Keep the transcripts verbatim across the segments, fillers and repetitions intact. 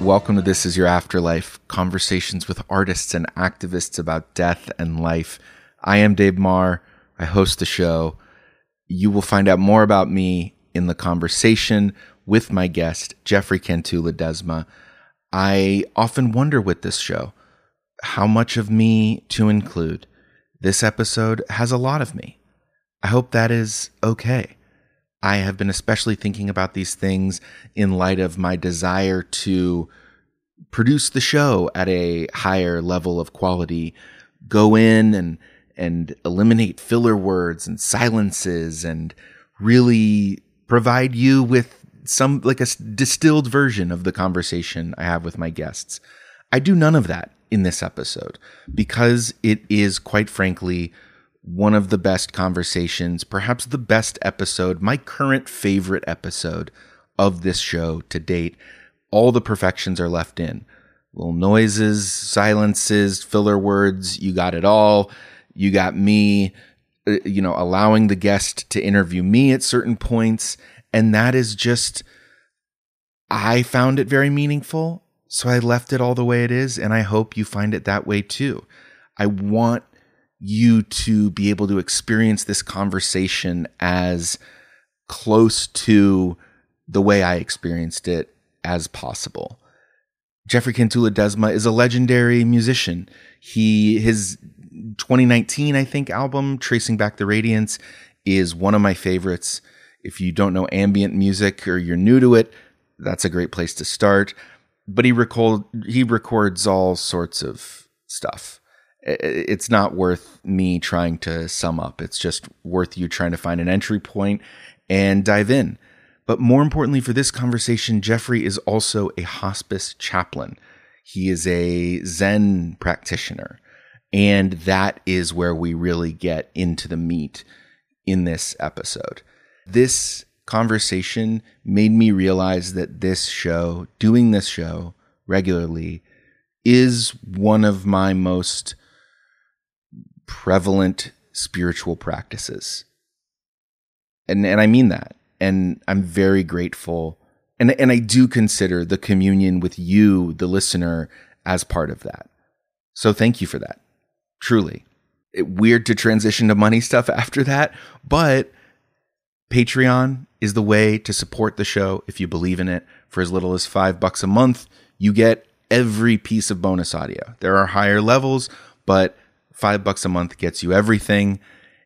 Welcome to This Is Your Afterlife, conversations with artists and activists about death and life. I am Dave Marr. I host the show. You will find out more about me in the conversation with my guest, Jeffrey Cantu Ledesma. I often wonder with this show, how much of me to include. This episode has a lot of me. I hope that is okay. I have been especially thinking about these things in light of my desire to produce the show at a higher level of quality, go in and and eliminate filler words and silences and really provide you with some like a distilled version of the conversation I have with my guests. I do none of that in this episode because it is, quite frankly, one of the best conversations, perhaps the best episode, my current favorite episode of this show to date. All the perfections are left in. Little noises, silences, filler words, you got it all. You got me, you know, allowing the guest to interview me at certain points. And that is just, I found it very meaningful. So I left it all the way it is. And I hope you find it that way too. I want you to be able to experience this conversation as close to the way I experienced it as possible. Jeffrey Cantu Ledesma is a legendary musician. He, his twenty nineteen, I think, album, Tracing Back the Radiance, is one of my favorites. If you don't know ambient music or you're new to it, that's a great place to start. But he record, he records all sorts of stuff. It's not worth me trying to sum up. It's just worth you trying to find an entry point and dive in. But more importantly for this conversation, Jeffrey is also a hospice chaplain. He is a Zen practitioner. And that is where we really get into the meat in this episode. This conversation made me realize that this show, doing this show regularly, is one of my most prevalent spiritual practices. And and I mean that. And I'm very grateful. And, and I do consider the communion with you, the listener, as part of that. So thank you for that. Truly. It, weird to transition to money stuff after that, but Patreon is the way to support the show if you believe in it. For as little as five bucks a month, you get every piece of bonus audio. There are higher levels, but five bucks a month gets you everything.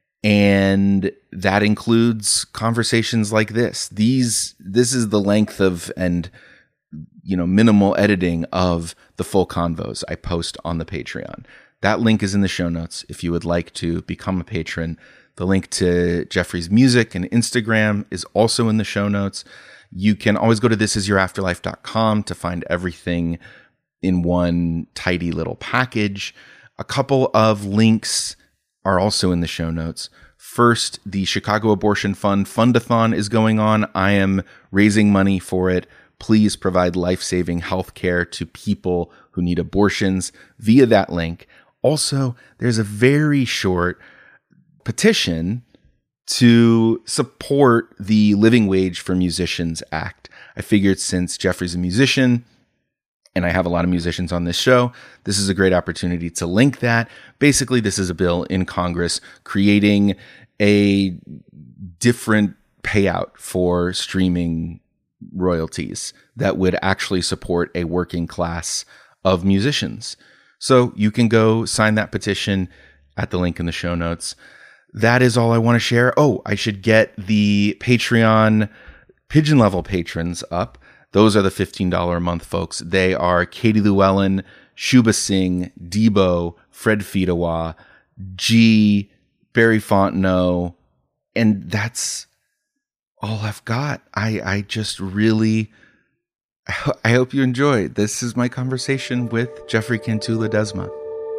And that includes conversations like this. These, this is the length of and, you know, minimal editing of the full convos I post on the Patreon. That link is in the show notes if you would like to become a patron. The link to Jeffrey's music and Instagram is also in the show notes. You can always go to this is your afterlife dot com to find everything in one tidy little package. A couple of links are also in the show notes. First, the Chicago Abortion Fund Fundathon is going on. I am raising money for it. Please provide life-saving health care to people who need abortions via that link. Also, there's a very short petition to support the Living Wage for Musicians Act. I figured since Jeffrey's a musician, and I have a lot of musicians on this show, this is a great opportunity to link that. Basically, this is a bill in Congress creating a different payout for streaming royalties that would actually support a working class of musicians. So you can go sign that petition at the link in the show notes. That is all I want to share. Oh, I should get the Patreon pigeon level patrons up. Those are the fifteen dollars a month folks. They are Katie Llewellyn, Shuba Singh, Debo, Fred Fidawa, G, Barry Fontenot, and that's all I've got. I, I just really, I hope you enjoy. This is my conversation with Jeffrey Cantu Ledesma.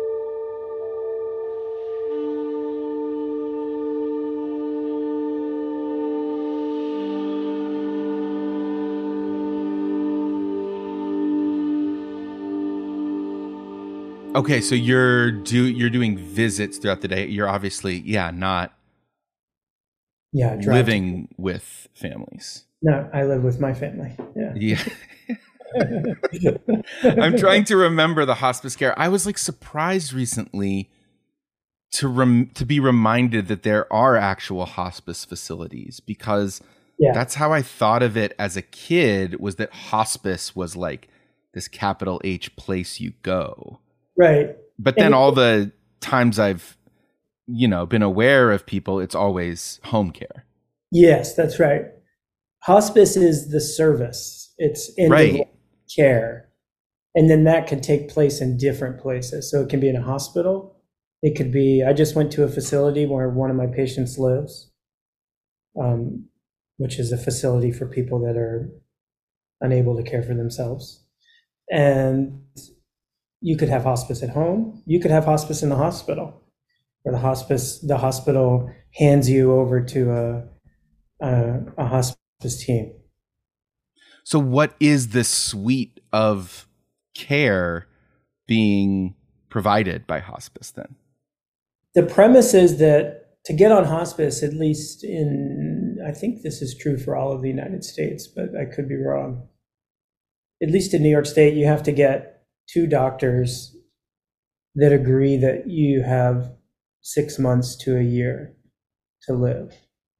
Okay, so you're do you're doing visits throughout the day. You're obviously, yeah, not yeah, living with families. No, I live with my family. Yeah. Yeah. I'm trying to remember the hospice care. I was like surprised recently to rem- to be reminded that there are actual hospice facilities, because Yeah. that's how I thought of it as a kid, was that hospice was like this capital H place you go. Right. But then all the times I've, you know, been aware of people, it's always home care. Yes, that's right. Hospice is the service. It's end of life care. And then that can take place in different places. So it can be in a hospital. It could be, I just went to a facility where one of my patients lives, um, which is a facility for people that are unable to care for themselves. And you could have hospice at home. You could have hospice in the hospital, where the hospice, the hospital hands you over to a, a, a hospice team. So what is the suite of care being provided by hospice then? The premise is that to get on hospice, at least in, I think this is true for all of the United States, but I could be wrong. At least in New York State, you have to get two doctors that agree that you have six months to a year to live.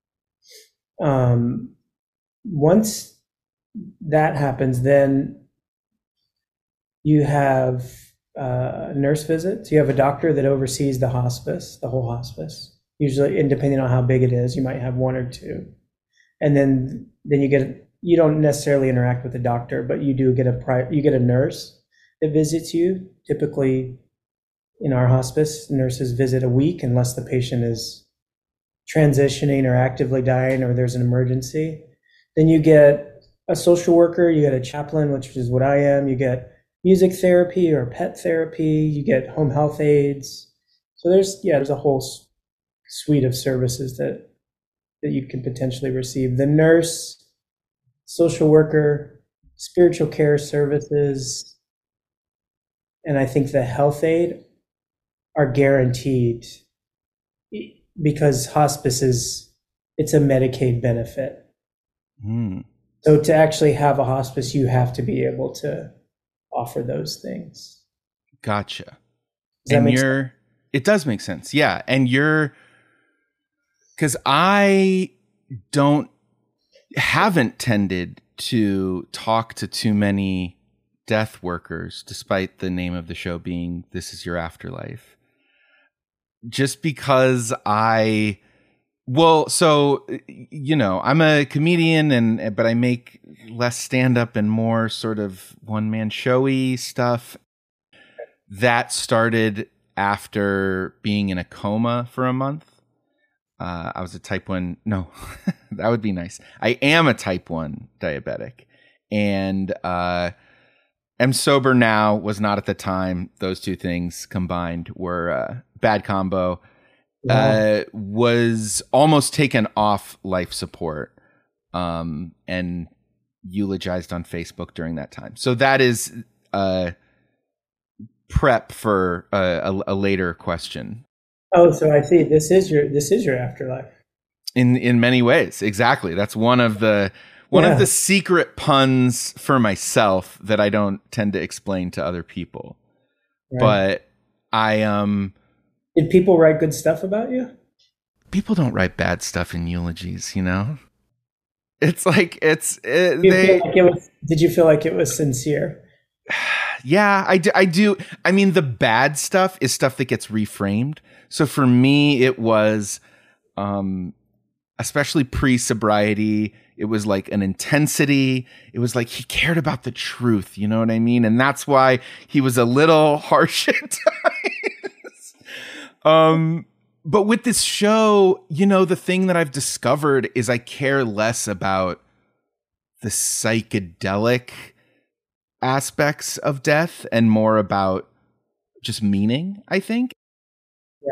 Um, once that happens, then you have uh, nurse visits. You have a doctor that oversees the hospice, the whole hospice. Usually, and depending on how big it is, you might have one or two. And then, then you get, you don't necessarily interact with the doctor, but you do get a pri- you get a nurse that visits you. Typically, in our hospice, nurses visit a week unless the patient is transitioning or actively dying or there's an emergency. Then you get a social worker, you get a chaplain, which is what I am. You get music therapy or pet therapy. You get home health aides. So there's, yeah, there's a whole suite of services that that you can potentially receive. The nurse, social worker, spiritual care services, and I think the health aide are guaranteed, because hospice is, it's a Medicaid benefit. Mm. So to actually have a hospice, you have to be able to offer those things. Gotcha. Does that and make you're, sense? It does make sense. Yeah. And you're, because I don't, haven't tended to talk to too many death workers, despite the name of the show being This Is Your Afterlife. Just because I, well, so, you know, I'm a comedian, and but I make less stand-up and more sort of one-man showy stuff. That started after being in a coma for a month. Uh, I was a type one. No, that would be nice. I am a type one diabetic, and uh, am sober now. Was not at the time. Those two things combined were a bad combo. Uh, was almost taken off life support, um, and eulogized on Facebook during that time. So that is uh, prep for a, a, a later question. Oh, so I see. This is your this is your afterlife. In in many ways, exactly. That's one of the one Yeah. of the secret puns for myself that I don't tend to explain to other people. Right. But I um. Did people write good stuff about you? People don't write bad stuff in eulogies, you know. It's like it's it, Did you, they. feel like it was, did you feel like it was sincere? Yeah, I do, I do. I mean, the bad stuff is stuff that gets reframed. So for me, it was, um, especially pre-sobriety, it was like an intensity. It was like he cared about the truth. You know what I mean? And that's why he was a little harsh at times. um, but with this show, you know, the thing that I've discovered is I care less about the psychedelic aspects of death and more about just meaning, I think. Yeah.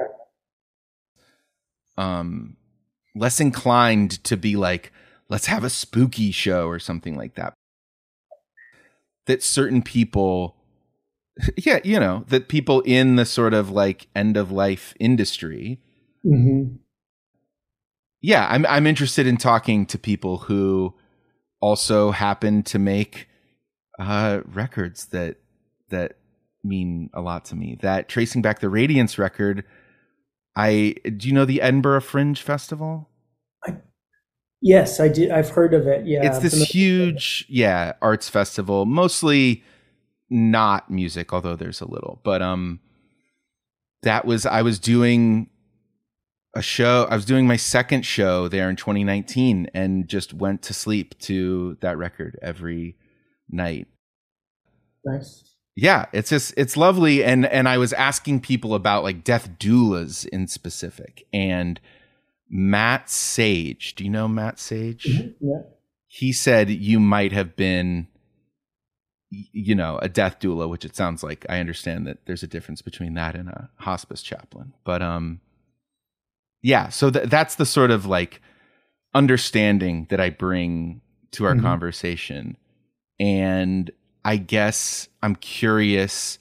Um, less inclined to be like, let's have a spooky show or something like that. That certain people, yeah, you know, that people in the sort of like end of life industry. Mm-hmm. Yeah, I'm I'm interested in talking to people who also happen to make uh, records that that mean a lot to me. That Tracing Back the Radiance record. I do you know the Edinburgh Fringe Festival? I, yes, I did. I've heard of it. Yeah, It's this huge, yeah, arts festival, mostly not music, although there's a little. But um, that was I was doing a show. I was doing my second show there in twenty nineteen, and just went to sleep to that record every night. Nice. Yeah, it's just it's lovely, and and I was asking people about like death doulas in specific, and Matt Sage. Do you know Matt Sage? Mm-hmm. Yeah. He said you might have been, you know, a death doula, which it sounds like. I understand that there's a difference between that and a hospice chaplain, but um, yeah. So th- that's the sort of like understanding that I bring to our mm-hmm. conversation, and I guess I'm curious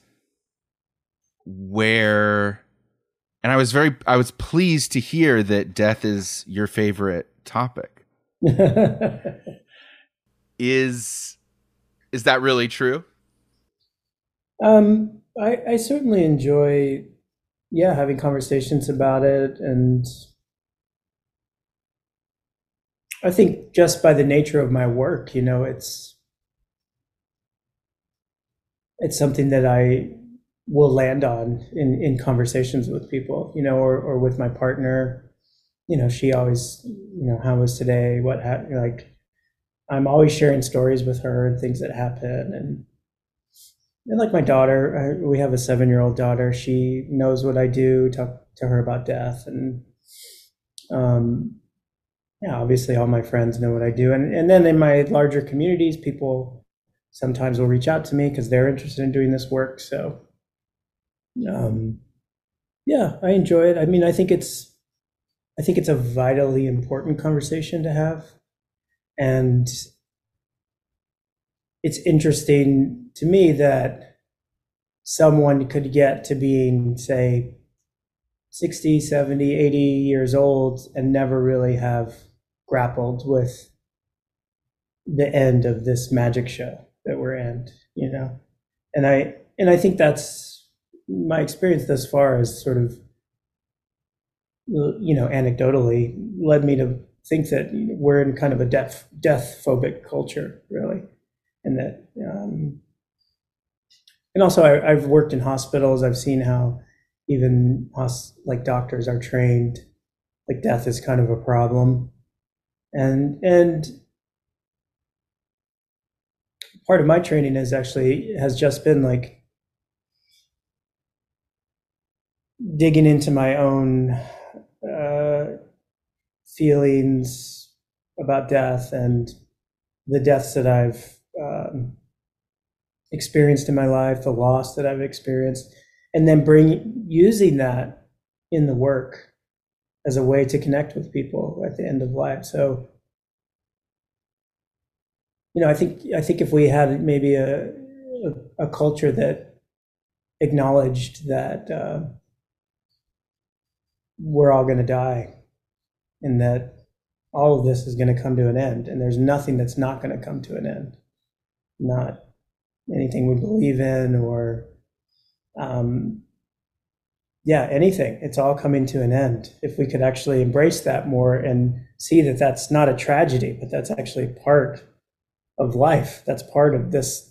where, and I was very, I was pleased to hear that death is your favorite topic. is, is that really true? Um, I, I certainly enjoy, yeah, having conversations about it. And I think just by the nature of my work, you know, it's, it's something that I will land on in, in conversations with people, you know, or, or with my partner. You know, she always, you know, how was today? What happened? Like, I'm always sharing stories with her and things that happen. And, and like my daughter, I, we have a seven-year-old daughter. She knows what I do, talk to her about death. And, um, yeah, obviously all my friends know what I do. And, and then in my larger communities, people sometimes will reach out to me because they're interested in doing this work. So, um, yeah, I enjoy it. I mean, I think it's, I think it's a vitally important conversation to have. And it's interesting to me that someone could get to being, say, sixty, seventy, eighty years old and never really have grappled with the end of this magic show that we're in, you know? And I, and I think that's my experience thus far is sort of, you know, anecdotally led me to think that we're in kind of a death, death phobic culture, really. And that, um, and also I, I've worked in hospitals. I've seen how even like doctors are trained, like death is kind of a problem. And, and, part of my training is actually has just been like digging into my own uh, feelings about death and the deaths that I've um, experienced in my life, the loss that I've experienced, and then bring using that in the work as a way to connect with people at the end of life. So, you know, I think I think if we had maybe a a, a culture that acknowledged that uh, we're all going to die, and that all of this is going to come to an end, and there's nothing that's not going to come to an end, not anything we believe in or, um, yeah, anything. It's all coming to an end. If we could actually embrace that more and see that that's not a tragedy, but that's actually part of life. That's part of this,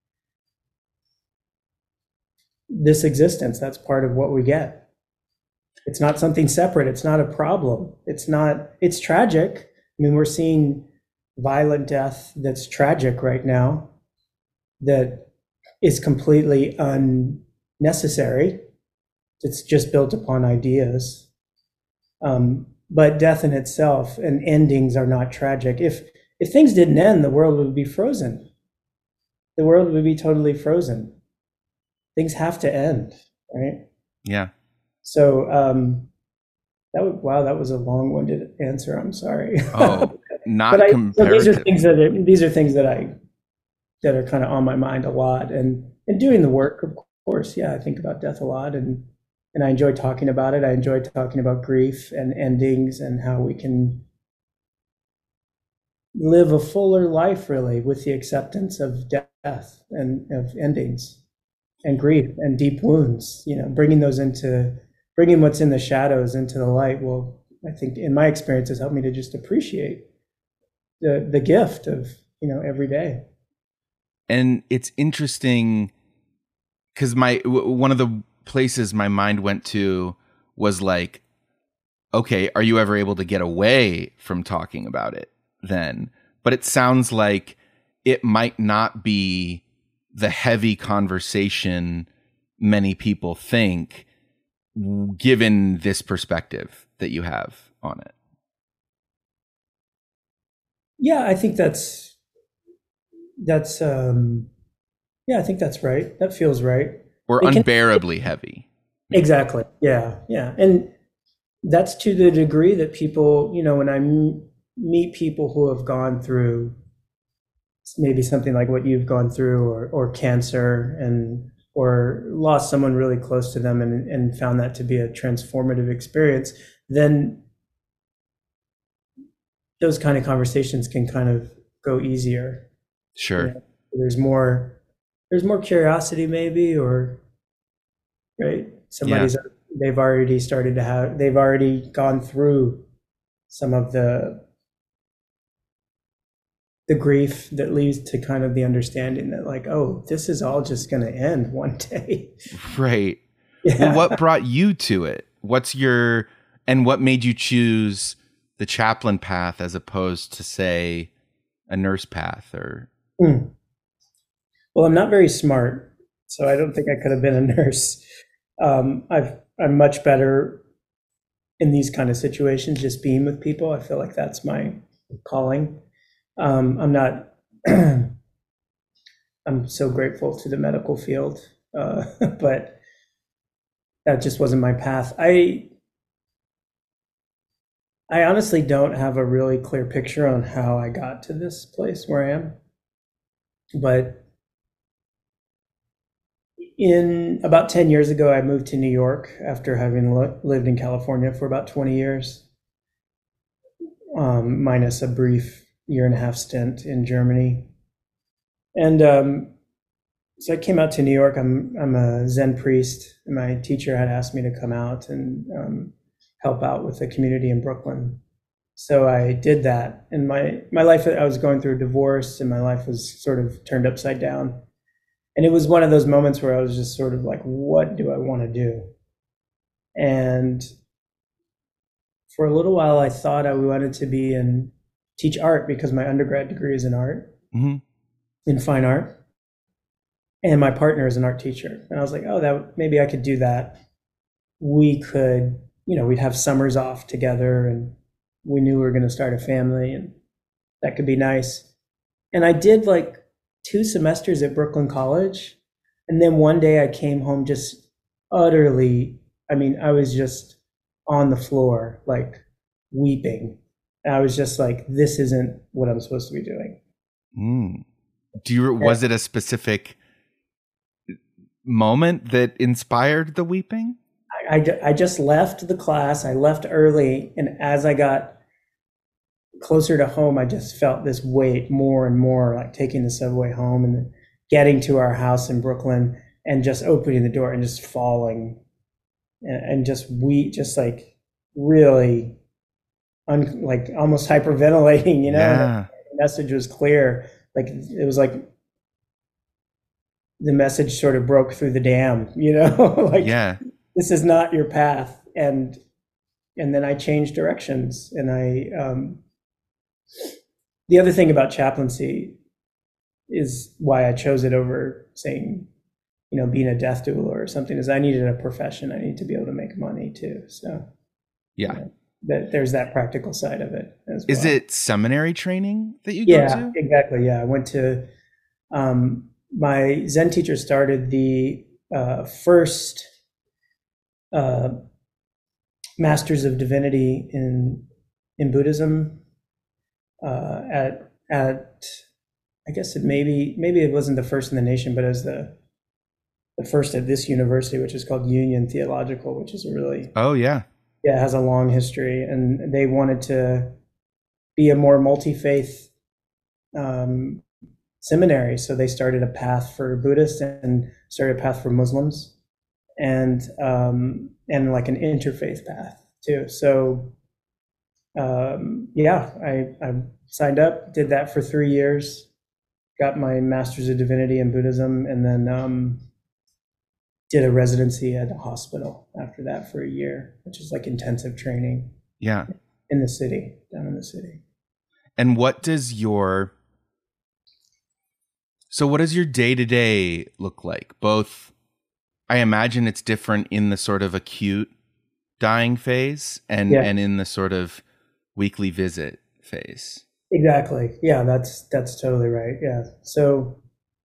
this existence. That's part of what we get. It's not something separate. It's not a problem. It's not, it's tragic. I mean, we're seeing violent death that's tragic right now, that is completely unnecessary. It's just built upon ideas. Um, but death in itself and endings are not tragic. If If things didn't end, the world would be frozen. The world would be totally frozen. Things have to end, right? Yeah. So um, that would, wow, that was a long-winded answer. I'm sorry. Oh, not but I, comparative. So these are things that are, these are things that I that are kind of on my mind a lot, and and doing the work, of course. Yeah, I think about death a lot, and and I enjoy talking about it. I enjoy talking about grief and endings and how we can live a fuller life, really, with the acceptance of death death and of endings and grief and deep wounds, you know, bringing those into, bringing what's in the shadows into the light will, I think in my experience, has helped me to just appreciate the the gift of, you know, every day. And it's interesting because my w- one of the places my mind went to was like, okay, are you ever able to get away from talking about it then? But it sounds like it might not be the heavy conversation many people think, given this perspective that you have on it. Yeah, I think that's, that's, um, yeah, I think that's right. That feels right. Or It can- unbearably heavy. Exactly. Yeah. Yeah. And that's to the degree that people, you know, when I m- meet people who have gone through maybe something like what you've gone through, or, or cancer, and or lost someone really close to them, and, and found that to be a transformative experience, then those kind of conversations can kind of go easier. Sure. You know, there's more, there's more curiosity maybe, or right. Somebody's, yeah. They've already started to have, they've already gone through some of the, the grief that leads to kind of the understanding that like, oh, this is all just going to end one day. Right. Yeah. Well, what brought you to it? What's your, and what made you choose the chaplain path as opposed to, say, a nurse path? Or mm. Well, I'm not very smart, so I don't think I could have been a nurse. Um, I've, I'm much better in these kind of situations, just being with people. I feel like that's my calling. Um, I'm not, I'm so grateful to the medical field, uh, but that just wasn't my path. I, I honestly don't have a really clear picture on how I got to this place where I am, but in about ten years ago, I moved to New York after having lo- lived in California for about twenty years, um, minus a brief year and a half stint in Germany. And um, so I came out to New York. I'm I'm a Zen priest, and my teacher had asked me to come out and um, help out with the community in Brooklyn. So I did that. And my, my life, I was going through a divorce, and my life was sort of turned upside down. And it was one of those moments where I was just sort of like, what do I want to do? And for a little while, I thought I wanted to be in teach art, because my undergrad degree is in art, mm-hmm. in fine art. And my partner is an art teacher. And I was like, oh, that maybe I could do that. We could, you know, we'd have summers off together, and we knew we were going to start a family, and that could be nice. And I did like two semesters at Brooklyn College. And then one day I came home just utterly, I mean, I was just on the floor, like weeping. And I was just like, this isn't what I'm supposed to be doing. Mm. Do you, was it a specific moment that inspired the weeping? I, I, I just left the class. I left early. And as I got closer to home, I just felt this weight more and more, like taking the subway home and then getting to our house in Brooklyn and just opening the door and just falling and, and just we just like really un, like almost hyperventilating, you know. Yeah. The message was clear. Like it was like the message sort of broke through the dam, you know. Like, yeah, this is not your path. And and then I changed directions, and I um the other thing about chaplaincy is why I chose it over saying, you know, being a death doula or something, is I needed a profession. I need to be able to make money too. So yeah, you know, that there's that practical side of it as well. Is it seminary training that you yeah, go to? Exactly. Yeah. I went to, um, my Zen teacher started the uh, first uh, Masters of Divinity in in Buddhism uh, at at I guess it maybe maybe it wasn't the first in the nation, but as the the first at this university, which is called Union Theological, which is a really oh yeah yeah it has a long history, and they wanted to be a more multi-faith um, seminary. So they started a path for Buddhists and started a path for Muslims, and um, and like an interfaith path too. So um, yeah, I, I signed up, did that for three years, got my Master's of Divinity in Buddhism, and then um, did a residency at a hospital after that for a year, which is like intensive training. Yeah. In the city, down in the city. And what does your So what does your day-to-day look like? Both, I imagine it's different in the sort of acute dying phase and, yeah. and in the sort of weekly visit phase. Exactly. Yeah, that's that's totally right. Yeah. So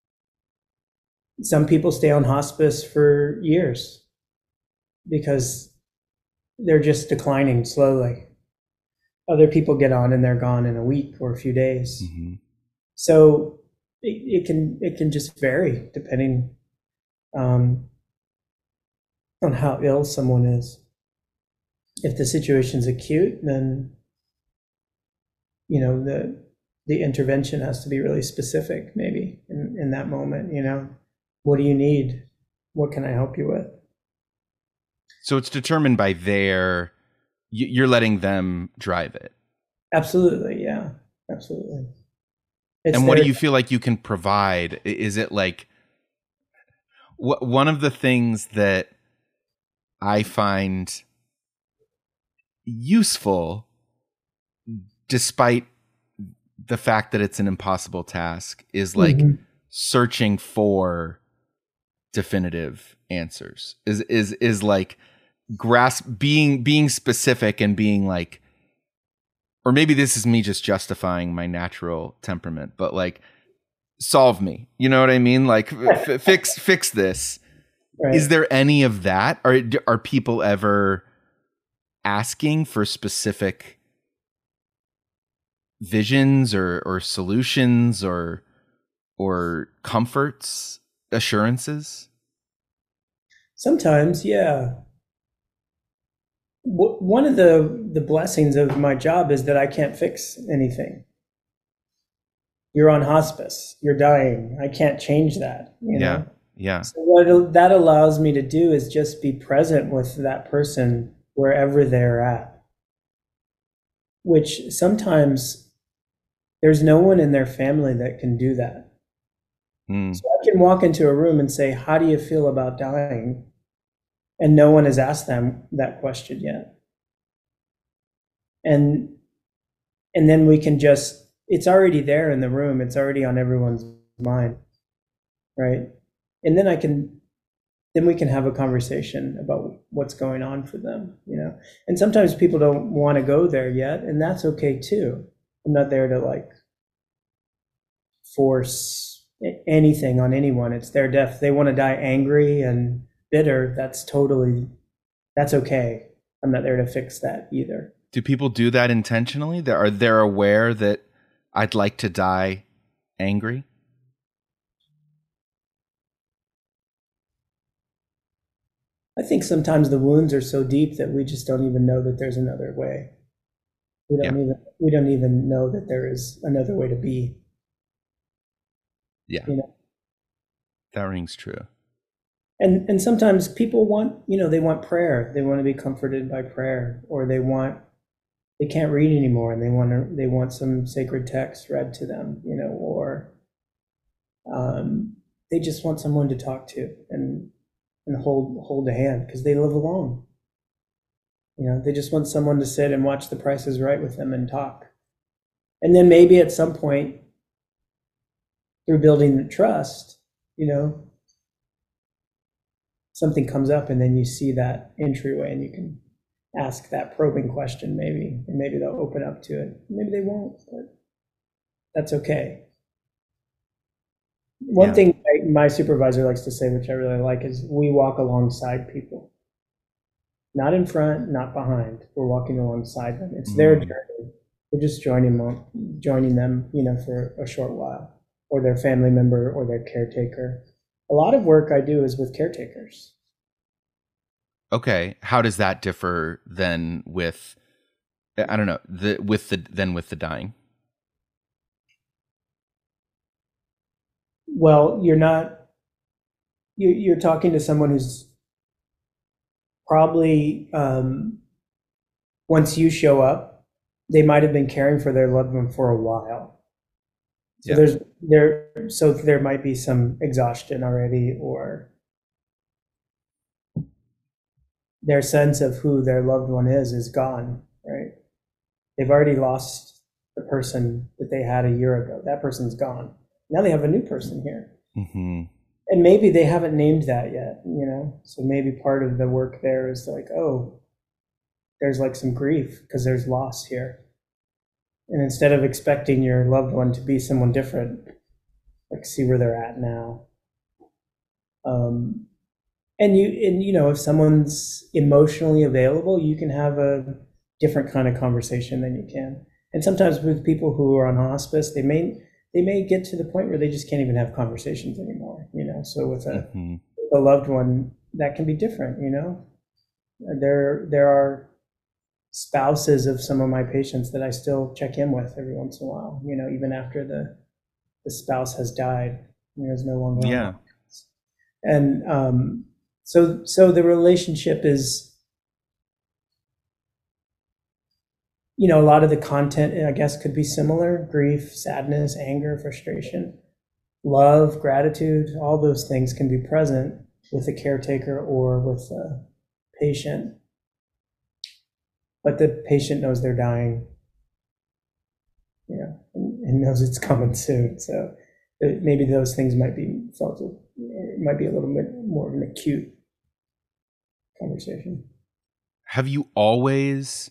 some people stay on hospice for years because they're just declining slowly. Other people get on and they're gone in a week or a few days. Mm-hmm. So it, it can it can just vary depending um, on how ill someone is. If the situation's acute, then you know the the intervention has to be really specific. Maybe in, in that moment, you know, what do you need? What can I help you with? So it's determined by their. You're letting them drive it. Absolutely, yeah, absolutely. It's and what their, do you feel like you can provide? Is it like wh- one of the things that I find useful, despite the fact that it's an impossible task, is like mm-hmm. searching for definitive answers. Is is is like grasp being being specific and being like, or maybe this is me just justifying my natural temperament, but like, solve me. You know what I mean? Like, f- fix fix this. Right. Is there any of that? Are are people ever asking for specific visions or or solutions or or comforts, assurances? Sometimes, yeah. One of the, the blessings of my job is that I can't fix anything. You're on hospice. You're dying. I can't change that. You yeah, know? yeah. So what that allows me to do is just be present with that person wherever they're at. Which sometimes there's no one in their family that can do that. Mm. So I can walk into a room and say, "How do you feel about dying?" And no one has asked them that question yet. And and then we can just, it's already there in the room. It's already on everyone's mind, right? And then I can, then we can have a conversation about what's going on for them, you know? And sometimes people don't want to go there yet, and that's okay too. I'm not there to like force anything on anyone. It's their death. If they want to die angry and bitter, that's totally, that's okay. I'm not there to fix that either. Do people do that intentionally? They are they're aware that I'd like to die angry? I think sometimes the wounds are so deep that we just don't even know that there's another way. We don't yeah. even we don't even know that there is another way to be. Yeah. You know? That rings true. And and sometimes people want, you know, they want prayer. They want to be comforted by prayer, or they want, they can't read anymore and they want to, they want some sacred text read to them, you know, or um, they just want someone to talk to and and hold hold a hand because they live alone. You know, they just want someone to sit and watch The Price is Right with them and talk. And then maybe at some point, through building the trust, you know, something comes up and then you see that entryway and you can ask that probing question maybe, and maybe they'll open up to it. Maybe they won't, but that's okay. One yeah. thing my supervisor likes to say, which I really like, is we walk alongside people. Not in front, not behind. We're walking alongside them. It's mm. their journey. We're just joining them, joining them, you know, for a short while, or their family member or their caretaker. A lot of work I do is with caretakers. Okay, how does that differ then with, I don't know, the with the then with the dying? Well, you're not, you, you're talking to someone who's probably, um, once you show up, they might have been caring for their loved one for a while. So Yeah. there's there, so there might be some exhaustion already, or their sense of who their loved one is is gone, right? They've already lost the person that they had a year ago. That person's gone. Now they have a new person here. Mm-hmm. And maybe they haven't named that yet, you know? So maybe part of the work there is like, oh, there's like some grief because there's loss here. And instead of expecting your loved one to be someone different, like see where they're at now. Um, and you, and you know, if someone's emotionally available, you can have a different kind of conversation than you can. And sometimes with people who are on hospice, they may they may get to the point where they just can't even have conversations anymore. You know, so with a, Mm-hmm. a loved one, that can be different. You know, there there are spouses of some of my patients that I still check in with every once in a while. You know, even after the the spouse has died, you know, is no longer on. Yeah. And um, so so the relationship is, you know, a lot of the content, I guess, could be similar: grief, sadness, anger, frustration, love, gratitude. All those things can be present with a caretaker or with a patient. But the patient knows they're dying, you know, and, and knows it's coming soon. So it, maybe those things might be felt, it might be a little bit more of an acute conversation. Have you always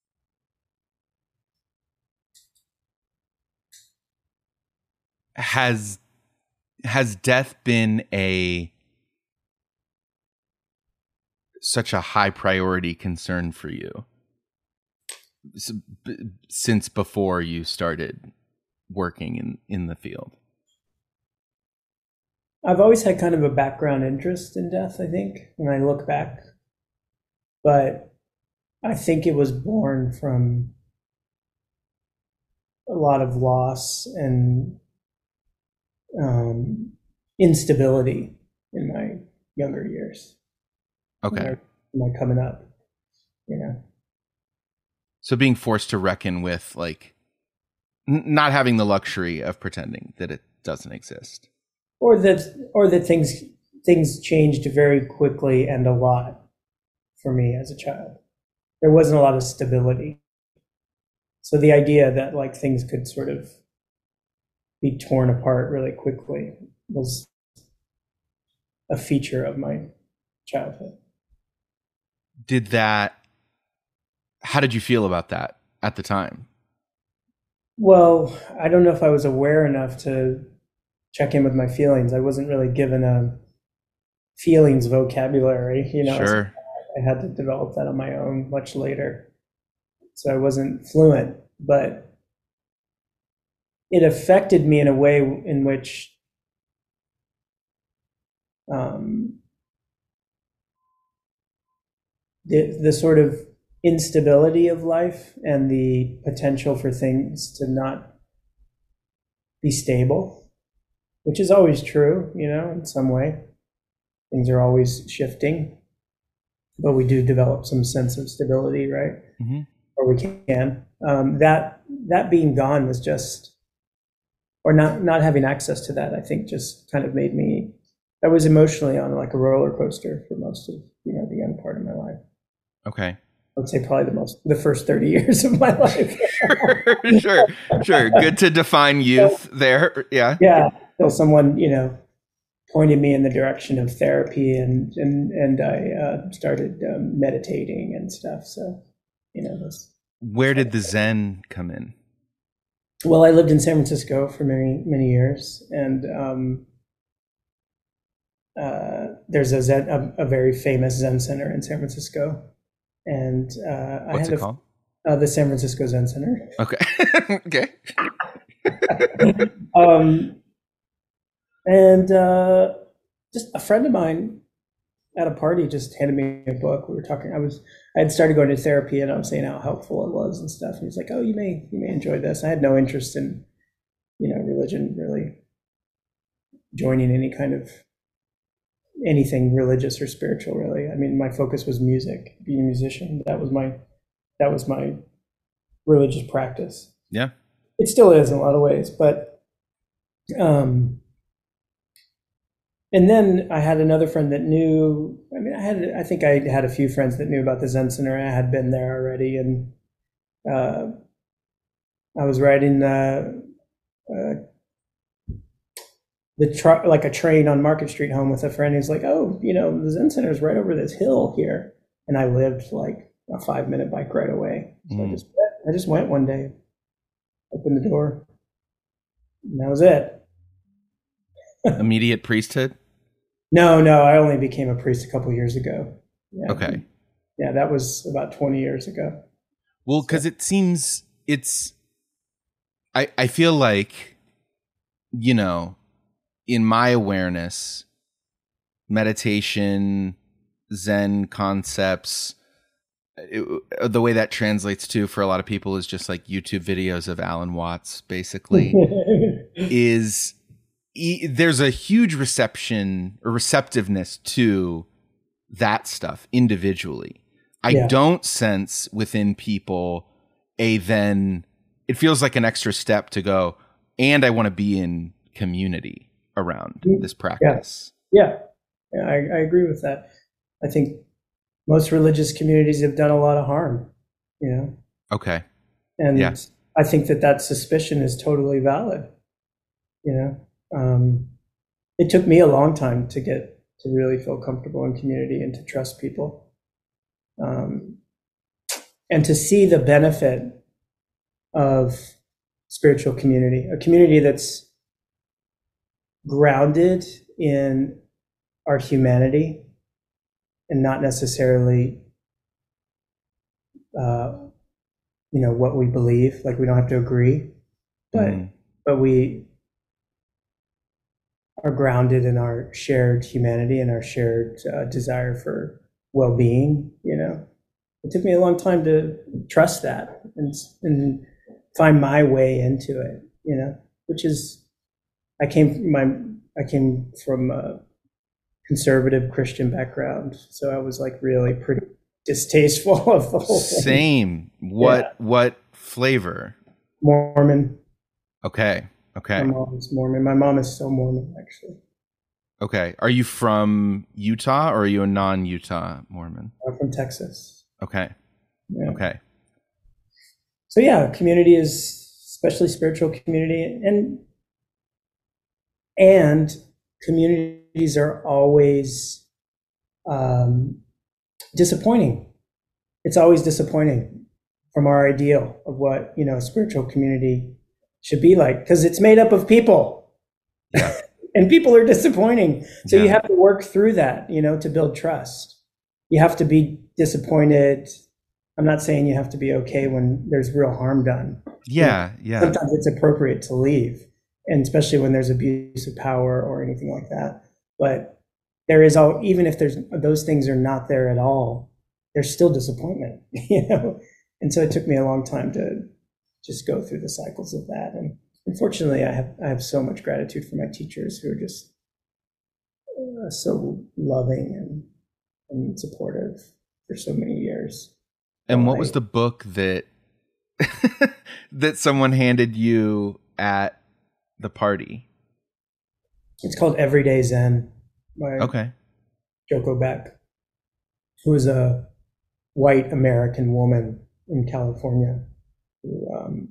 has has death been a such a high priority concern for you S- b- since before you started working in in the field? I've always had kind of a background interest in death, I think, when I look back. But I think it was born from a lot of loss and um, instability in my younger years. Okay. My, my coming up, you know. So being forced to reckon with, like, n- not having the luxury of pretending that it doesn't exist. Or that, or that things things changed very quickly and a lot for me as a child. There wasn't a lot of stability. So the idea that like things could sort of be torn apart really quickly was a feature of my childhood. Did that, how did you feel about that at the time? Well, I don't know if I was aware enough to check in with my feelings. I wasn't really given a feelings vocabulary, you know. Sure. I had to develop that on my own much later. So I wasn't fluent, but it affected me in a way in which um, the, the sort of instability of life and the potential for things to not be stable, which is always true, you know, in some way. Things are always shifting, but we do develop some sense of stability, right? Mm-hmm. Or we can. Um, that that being gone was just, or not not having access to that, I think just kind of made me, I was emotionally on like a roller coaster for most of, you know, the young part of my life. Okay. I would say probably the most, the first thirty years of my life. sure, sure, sure. Good to define youth there. Yeah. Yeah. Till someone, you know, pointed me in the direction of therapy, and and and I uh, started um, meditating and stuff. So, you know, this. Where did the Zen come in? Well, I lived in San Francisco for many many years, and um, uh, there's a Zen, a, a very famous Zen center in San Francisco, and uh, I What's had it a, called? Uh, the San Francisco Zen Center. Okay. Okay. um, and uh, just a friend of mine at a party just handed me a book. We were talking. I was I had started going to therapy, and I was saying how helpful it was and stuff. And he's like, "Oh, you may you may enjoy this." I had no interest in, you know, religion really joining any kind of anything religious or spiritual, really. I mean, my focus was music, being a musician. That was my that was my religious practice. Yeah. It still is in a lot of ways, but um and then I had another friend that knew, I mean, I had, I think I had a few friends that knew about the Zen Center. I had been there already. And uh, I was riding uh, uh, the truck, like a train on Market Street home with a friend who's like, oh, you know, the Zen Center is right over this hill here. And I lived like a five minute bike ride away. So mm. I just I just went one day, opened the door, and that was it. Immediate priesthood? No, no, I only became a priest a couple years ago. Yeah. Okay. Yeah, that was about twenty years ago. Well, because so. it seems it's, I, I feel like, you know, in my awareness, meditation, Zen concepts, it, the way that translates to for a lot of people is just like YouTube videos of Alan Watts, basically, is... there's a huge reception or receptiveness to that stuff individually. I yeah. don't sense within people a then it feels like an extra step to go, and I want to be in community around this practice. Yeah, yeah, yeah I, I agree with that. I think most religious communities have done a lot of harm, you know? Okay. And yeah. I think that that suspicion is totally valid, you know? Um, it took me a long time to get to really feel comfortable in community and to trust people, um, and to see the benefit of spiritual community, a community that's grounded in our humanity and not necessarily, uh, you know, what we believe. Like we don't have to agree, but mm. but we. are grounded in our shared humanity and our shared uh, desire for well-being. You know, it took me a long time to trust that and, and find my way into it. You know, which is, I came from my I came from a conservative Christian background, so I was like really pretty distasteful of the whole thing. Same. What yeah. what flavor? Mormon. Okay. Okay. My mom is Mormon. My mom is still Mormon, actually. Okay. Are you from Utah or are you a non-Utah Mormon? I'm from Texas. Okay. Yeah. Okay. So yeah, community is, especially spiritual community, and and communities are always um, disappointing. It's always disappointing from our ideal of what, you know, a spiritual community should be like, because it's made up of people. Yeah. And people are disappointing. So yeah. you have to work through that, you know, to build trust. You have to be disappointed. I'm not saying you have to be okay when there's real harm done. Yeah, yeah. Sometimes it's appropriate to leave, and especially when there's abuse of power or anything like that. But there is all, even if there's those things are not there at all, there's still disappointment, you know. And so it took me a long time to just go through the cycles of that. And unfortunately, I have I have so much gratitude for my teachers who are just uh, so loving and, and supportive for so many years. And what was the book that that someone handed you at the party? It's called Everyday Zen by okay. Joko Beck, who is a white American woman in California who um,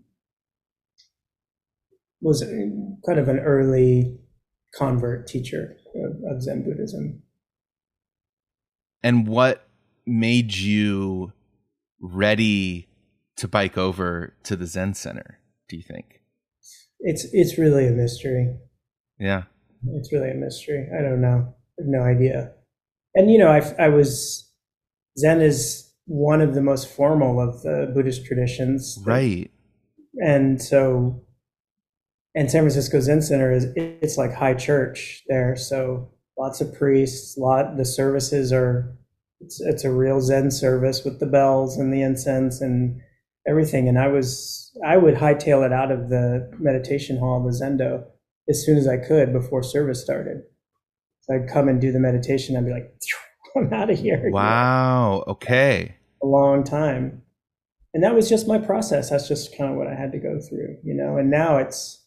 was kind of an early convert teacher of, of Zen Buddhism. And what made you ready to bike over to the Zen Center, do you think? It's it's really a mystery. Yeah. It's really a mystery. I don't know. I have no idea. And, you know, I, I was, Zen is one of the most formal of the Buddhist traditions. Right. And so, and San Francisco Zen Center is, it's like high church there. So lots of priests, lot, the services are, it's, it's a real Zen service with the bells and the incense and everything. And I was, I would hightail it out of the meditation hall, the Zendo, as soon as I could before service started. So I'd come and do the meditation. I'd be like, I'm out of here. Wow. Okay. A long time. And that was just my process. That's just kind of what I had to go through, you know. And now it's,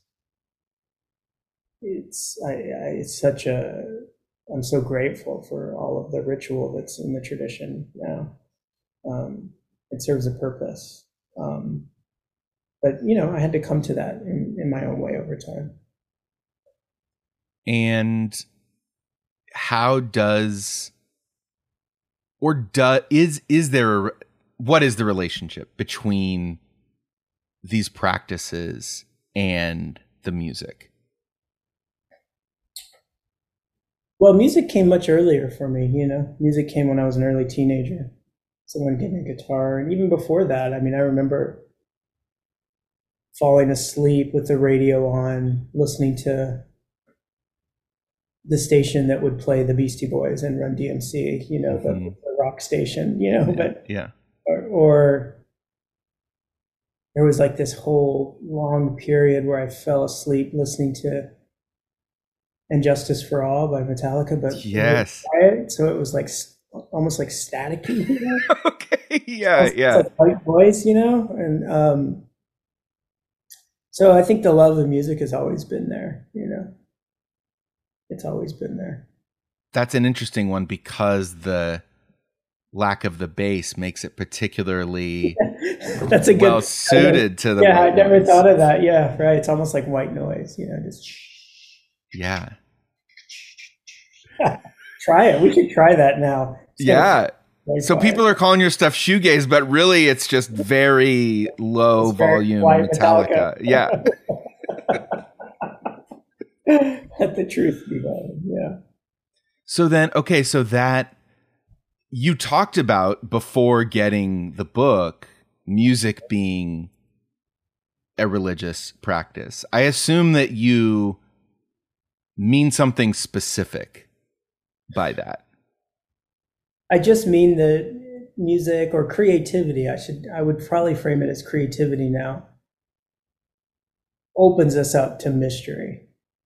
it's, I, I, it's such a, I'm so grateful for all of the ritual that's in the tradition now. Um, it serves a purpose. Um, but, you know, I had to come to that in, in my own way over time. And how does, or do, is, is there, a, what is the relationship between these practices and the music? Well, music came much earlier for me, you know. Music came when I was an early teenager. Someone gave me a guitar. And even before that, I mean, I remember falling asleep with the radio on, listening to the station that would play the Beastie Boys and Run D M C, you know, mm-hmm. the, the rock station, you know, yeah, but yeah. Or, or there was like this whole long period where I fell asleep listening to And Justice for All by Metallica, but yes, quiet, so it was like almost like staticky. You know? Okay, yeah, it's, yeah. It's like white voice, you know, and um, so I think the love of music has always been there. You know, it's always been there. That's an interesting one because the lack of the bass makes it particularly that's a good well suited to the yeah I never noise. thought of that. Yeah, right. It's almost like white noise, you know, just yeah. Try it. We should try that now. It's yeah so quiet. People are calling your stuff shoegaze, but really it's just very low it's very volume Metallica. Metallica. Yeah. Let the truth be known. Yeah. So then, okay, so that you talked about before getting the book, music being a religious practice. I assume that you mean something specific by that. I just mean that music or creativity, I should, I would probably frame it as creativity now, opens us up to mystery.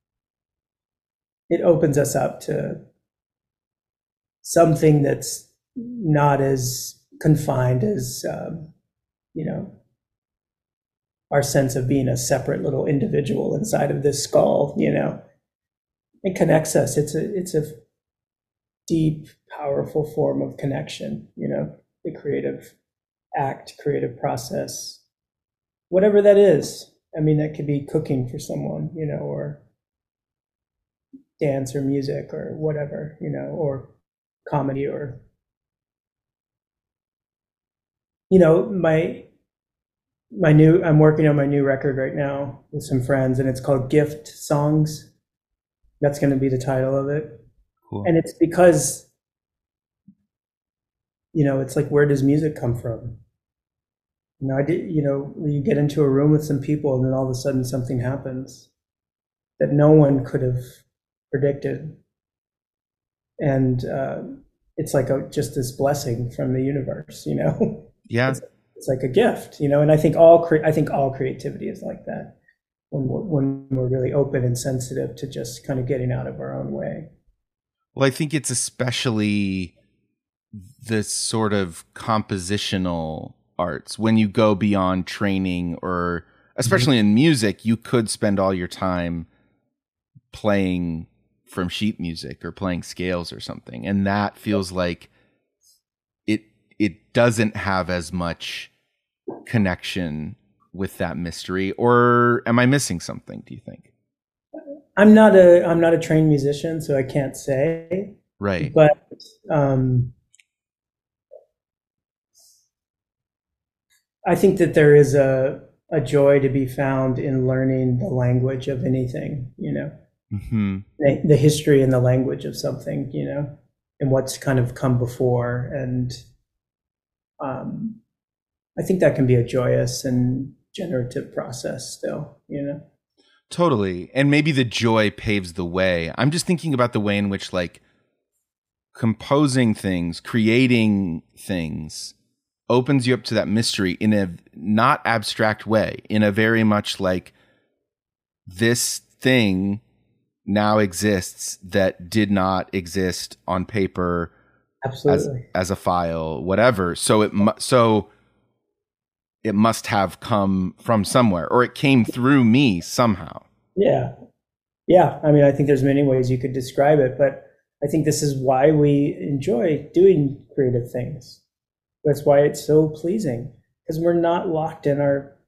It opens us up to something that's not as confined as, um, you know, our sense of being a separate little individual inside of this skull, you know. It connects us. It's a, it's a deep, powerful form of connection, you know, the creative act, creative process, whatever that is. I mean, that could be cooking for someone, you know, or dance or music or whatever, you know, or comedy or, you know, my, my new, I'm working on my new record right now with some friends, and it's called Gift Songs. That's going to be the title of it. Cool. And it's because, you know, it's like, where does music come from? You know, I did, you know, you get into a room with some people and then all of a sudden something happens that no one could have predicted. And uh, it's like a, just this blessing from the universe, you know? Yeah. It's, it's like a gift, you know? And I think all, cre- I think all creativity is like that. When we're, when we're really open and sensitive to just kind of getting out of our own way. Well, I think it's especially the sort of compositional arts when you go beyond training, or especially mm-hmm. in music, you could spend all your time playing from sheet music or playing scales or something. And that feels like it, it doesn't have as much connection with that mystery. Or am I missing something, do you think? I'm not a I'm not a trained musician, so I can't say. Right. But um, I think that there is a a joy to be found in learning the language of anything, you know, mm-hmm. the, the history and the language of something, you know, and what's kind of come before. And um, I think that can be a joyous and generative process still, you know. Totally. And maybe the joy paves the way. I'm just thinking about the way in which, like, composing things, creating things opens you up to that mystery in a not abstract way, in a very much like, this thing now exists that did not exist on paper Absolutely. as, as a file, whatever. So it mu- so it must have come from somewhere, or it came through me somehow. Yeah. Yeah. I mean, I think there's many ways you could describe it, but I think this is why we enjoy doing creative things. That's why it's so pleasing, because we're not locked in our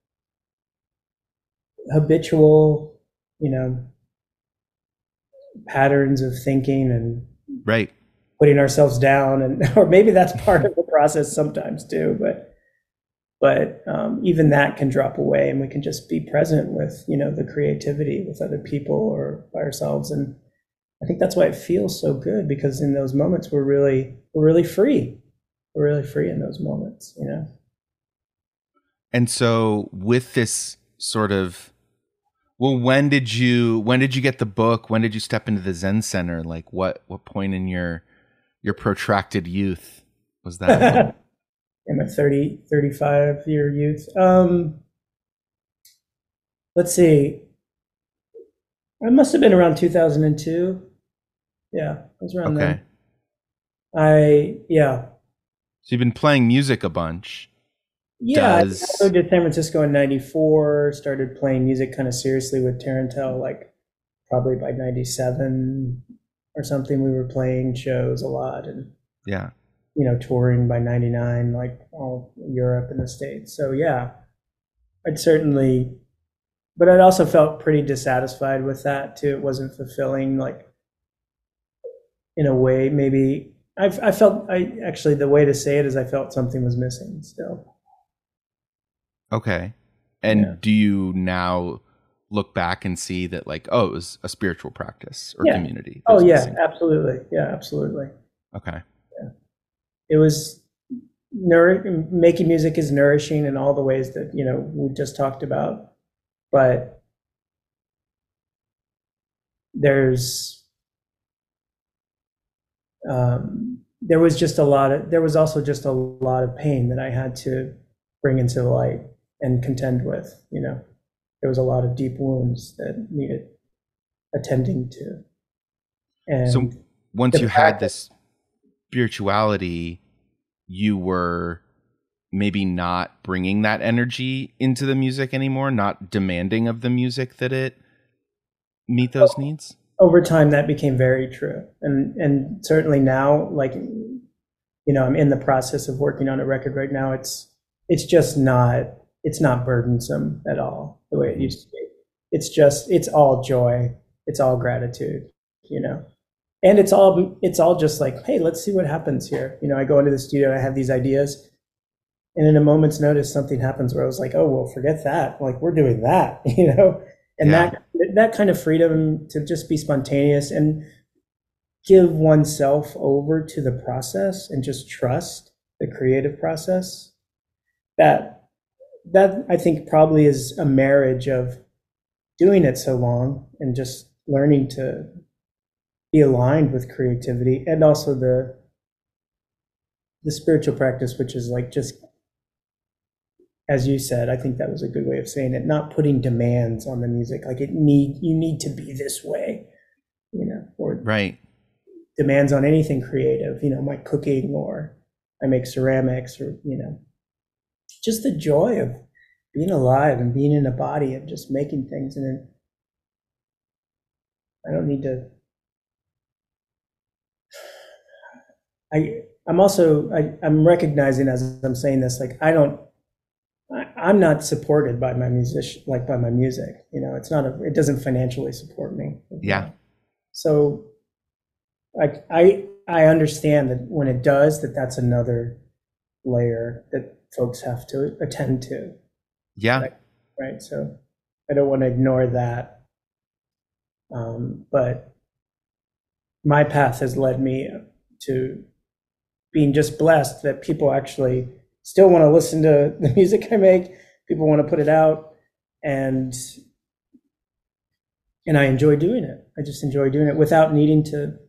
habitual, you know, patterns of thinking and right. putting ourselves down, and or maybe that's part of the process sometimes too. But but um, even that can drop away, and we can just be present with, you know, the creativity with other people or by ourselves. And I think that's why it feels so good, because in those moments we're really we're really free. We're really free in those moments, you know. And so with this sort of, well, when did you when did you get the book? When did you step into the Zen Center? Like what what point in your your protracted youth was that? In my thirty, thirty-five year youth. Um, let's see. I must have been around two thousand two. Yeah, it was around Okay. then. I, yeah. So you've been playing music a bunch. Yeah, Does... I moved to San Francisco in ninety-four, started playing music kind of seriously with Tarantel, like probably by ninety-seven or something. We were playing shows a lot and, yeah, you know, touring by ninety-nine, like all Europe and the States. So yeah, I'd certainly, but I'd also felt pretty dissatisfied with that too. It wasn't fulfilling, like in a way, maybe I, I felt, I actually, the way to say it is I felt something was missing still. Okay. And Yeah. do you now look back and see that, like, oh, it was a spiritual practice or Yeah. community? that Oh was yeah, missing? absolutely. Yeah, absolutely. Okay. Yeah. It was nour- making music is nourishing in all the ways that, you know, we just talked about, but there's um, there was just a lot of there was also just a lot of pain that I had to bring into the light and contend with. You know, there was a lot of deep wounds that needed attending to. And So once the you had practice- this spirituality, you were maybe not bringing that energy into the music anymore, not demanding of the music that it meet those needs? over time that became very true, and and certainly now, like, you know, I'm in the process of working on a record right now. It's it's just not it's not burdensome at all the way it used to be. It's just it's all joy, it's all gratitude, you know, and it's all it's all just like, hey, let's see what happens here. You know, I go into the studio, I have these ideas, and in a moment's notice something happens where I was like, oh well, forget that, like we're doing that, you know. And Yeah. that that kind of freedom to just be spontaneous and give oneself over to the process and just trust the creative process, that that I think probably is a marriage of doing it so long and just learning to be aligned with creativity, and also the the spiritual practice, which is like just, as you said, I think that was a good way of saying it, not putting demands on the music, like it need you need to be this way, you know, or Right. demands on anything creative, you know, my cooking, or I make ceramics, or, you know, just the joy of being alive and being in a body and just making things. And then I don't need to, I, I'm also, I, I'm recognizing as I'm saying this, like, I don't, I, I'm not supported by my musician, like by my music, you know, it's not a, it doesn't financially support me. Yeah. So I, I, I understand that when it does, that that's another layer that folks have to attend to. Yeah. Right. Right. So I don't want to ignore that. Um, but my path has led me to being just blessed that people actually still want to listen to the music I make. People want to put it out, and and I enjoy doing it. I just enjoy doing it without needing to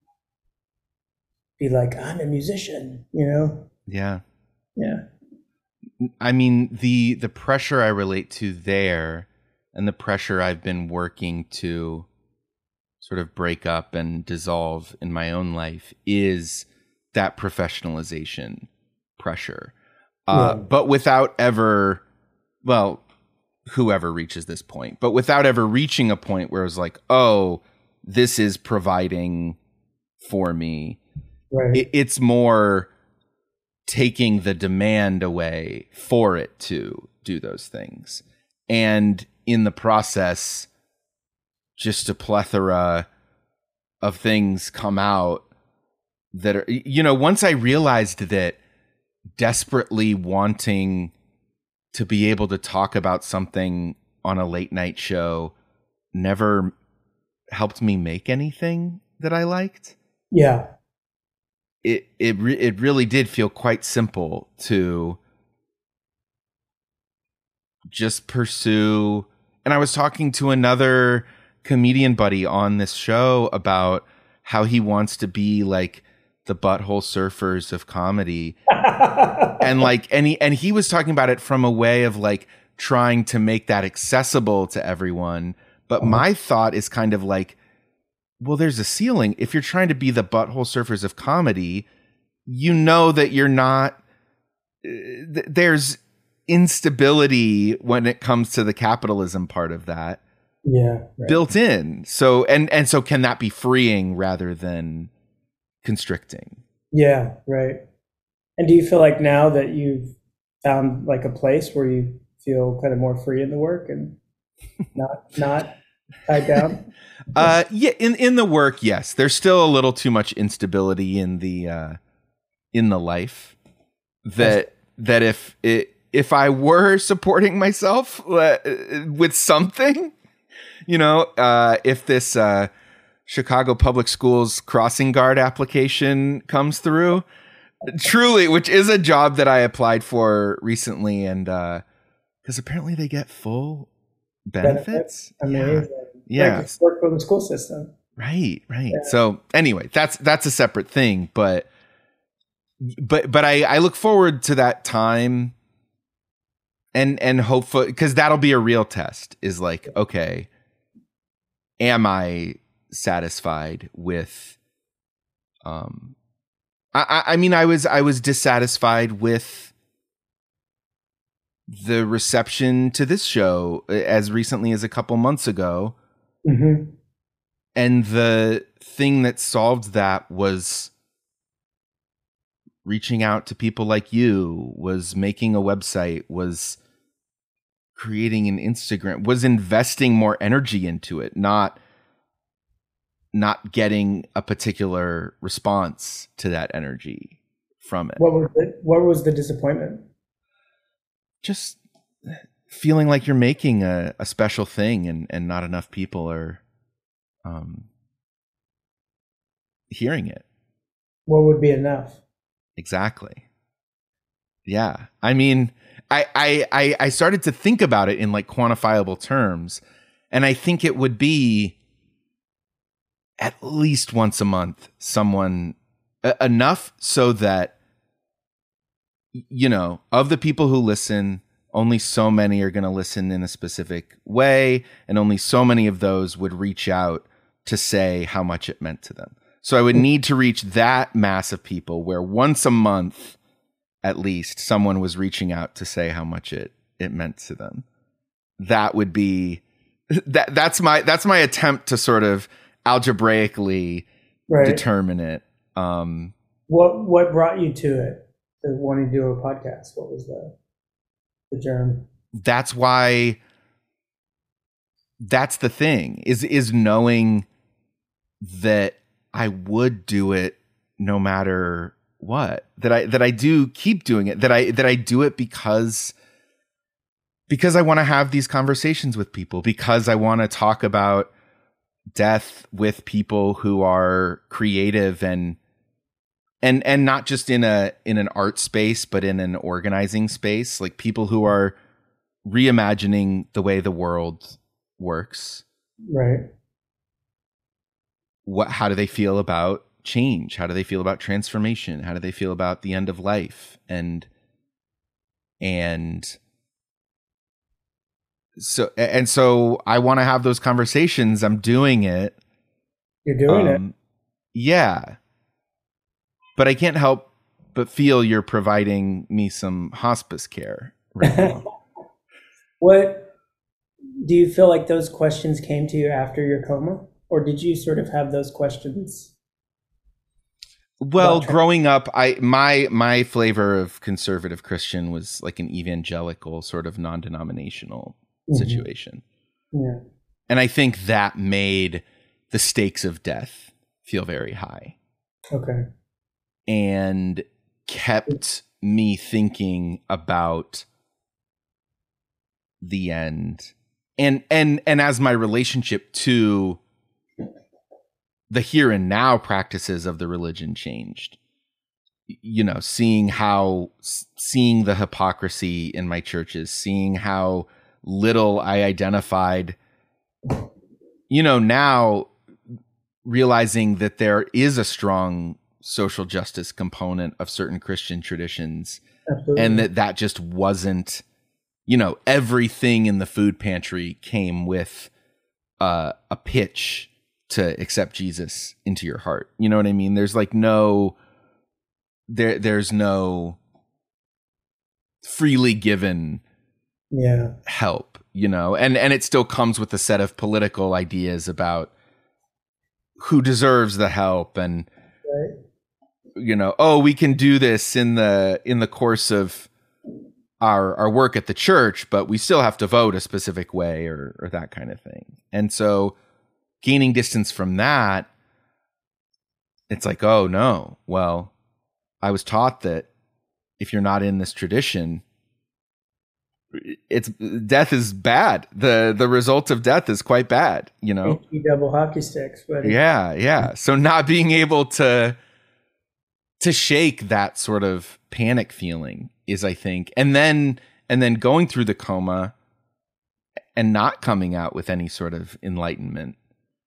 be like, I'm a musician, you know? Yeah. Yeah. I mean, the the pressure I relate to there, and the pressure I've been working to sort of break up and dissolve in my own life is that professionalization pressure. Uh, Yeah. But without ever, well, whoever reaches this point, but without ever reaching a point where it's like, oh, this is providing for me. Right. It, it's more taking the demand away for it to do those things. And in the process, just a plethora of things come out that are, you know, once I realized that desperately wanting to be able to talk about something on a late night show never helped me make anything that I liked. Yeah. It it re- it really did feel quite simple to just pursue. And I was talking to another comedian buddy on this show about how he wants to be like the Butthole Surfers of comedy. And like and he, and he was talking about it from a way of like trying to make that accessible to everyone. But Uh-huh. my thought is kind of like, well, there's a ceiling. If you're trying to be the Butthole Surfers of comedy, you know that you're not, uh, th- there's instability when it comes to the capitalism part of that Yeah. Right. built in. So, and, and so can that be freeing rather than constricting? Yeah. Right. And do you feel like now that you've found like a place where you feel kind of more free in the work and not not tied down? Uh, yeah, in, in the work, yes. There's still a little too much instability in the uh, in the life that that if it if I were supporting myself uh, with something, you know, uh, if this uh, Chicago Public Schools crossing guard application comes through, truly, which is a job that I applied for recently, and because uh, apparently they get full benefits. Amazing. Yeah. Right, work for the school system. Right, right. Yeah. So anyway, that's that's a separate thing, but but but I I look forward to that time, and and hopefully, because that'll be a real test. Is like, okay, am I satisfied with? Um, I I mean, I was I was dissatisfied with the reception to this show as recently as a couple months ago. Mm-hmm. And the thing that solved that was reaching out to people like you, was making a website, was creating an Instagram, was investing more energy into it, not not getting a particular response to that energy from it. What was the, what was the disappointment? Just feeling like you're making a, a special thing and, and not enough people are um, hearing it. What would be enough? Exactly. Yeah. I mean, I, I, I, I started to think about it in like quantifiable terms, and I think it would be at least once a month, someone uh, enough so that, you know, of the people who listen, only so many are going to listen in a specific way, and only so many of those would reach out to say how much it meant to them. So I would need to reach that mass of people where once a month, at least, someone was reaching out to say how much it, it meant to them. That would be that. That's my that's my attempt to sort of algebraically Right. determine it. Um, What what brought you to it, to wanting to do a podcast? What was the the germ? that's why. That's the thing is is knowing that I would do it no matter what, that I, that I do keep doing it, that I, that I do it because, because I want to have these conversations with people, because I want to talk about death with people who are creative and, and, and not just in a, in an art space, but in an organizing space, like people who are reimagining the way the world works. Right. What, how do they feel about change? How do they feel about transformation? How do they feel about the end of life? And, and so, and so I want to have those conversations. I'm doing it You're doing Um, yeah. But I can't help but feel you're providing me some hospice care right it. now. What do you feel like those questions came to you after your coma? Or did you sort of have those questions? Well, About tra- growing up, I my my flavor of conservative Christian was like an evangelical sort of non-denominational Mhm. situation. Yeah. And I think that made the stakes of death feel very high Okay. and kept me thinking about the end. And and and as my relationship to the here and now practices of the religion changed, you know, seeing how seeing the hypocrisy in my churches, seeing how little I identified, you know, now realizing that there is a strong social justice component of certain Christian traditions, Absolutely. and that that just wasn't, you know, everything in the food pantry came with uh, a pitch to accept Jesus into your heart. You know what I mean? There's like no, there, there's no freely given Yeah. help, you know, and, and it still comes with a set of political ideas about who deserves the help and, Right. you know, oh, we can do this in the, in the course of our, our work at the church, but we still have to vote a specific way or, or that kind of thing. And so gaining distance from that, it's like, oh no, well, I was taught that if you're not in this tradition, it's death is bad. The the result of death is quite bad, you know? H E double hockey sticks, buddy. Yeah, yeah. So not being able to to shake that sort of panic feeling is, I think, and then and then going through the coma and not coming out with any sort of enlightenment.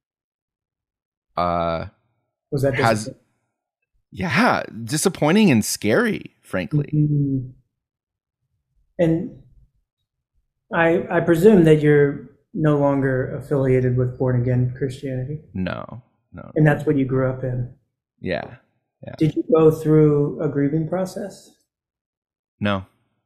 Uh Was that has disappointing? yeah, disappointing and scary, frankly. Mhm. And I I presume that you're no longer affiliated with born again Christianity, No, no. and that's what you grew up in. Yeah. Yeah. Did you go through a grieving process? No.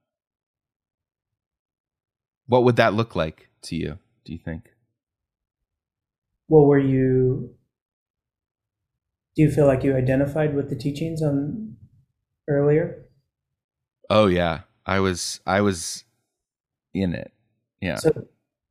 What would that look like to you, do you think? Well, were you? Do you feel like you identified with the teachings on earlier? Oh yeah. I was I was in it. Yeah. So,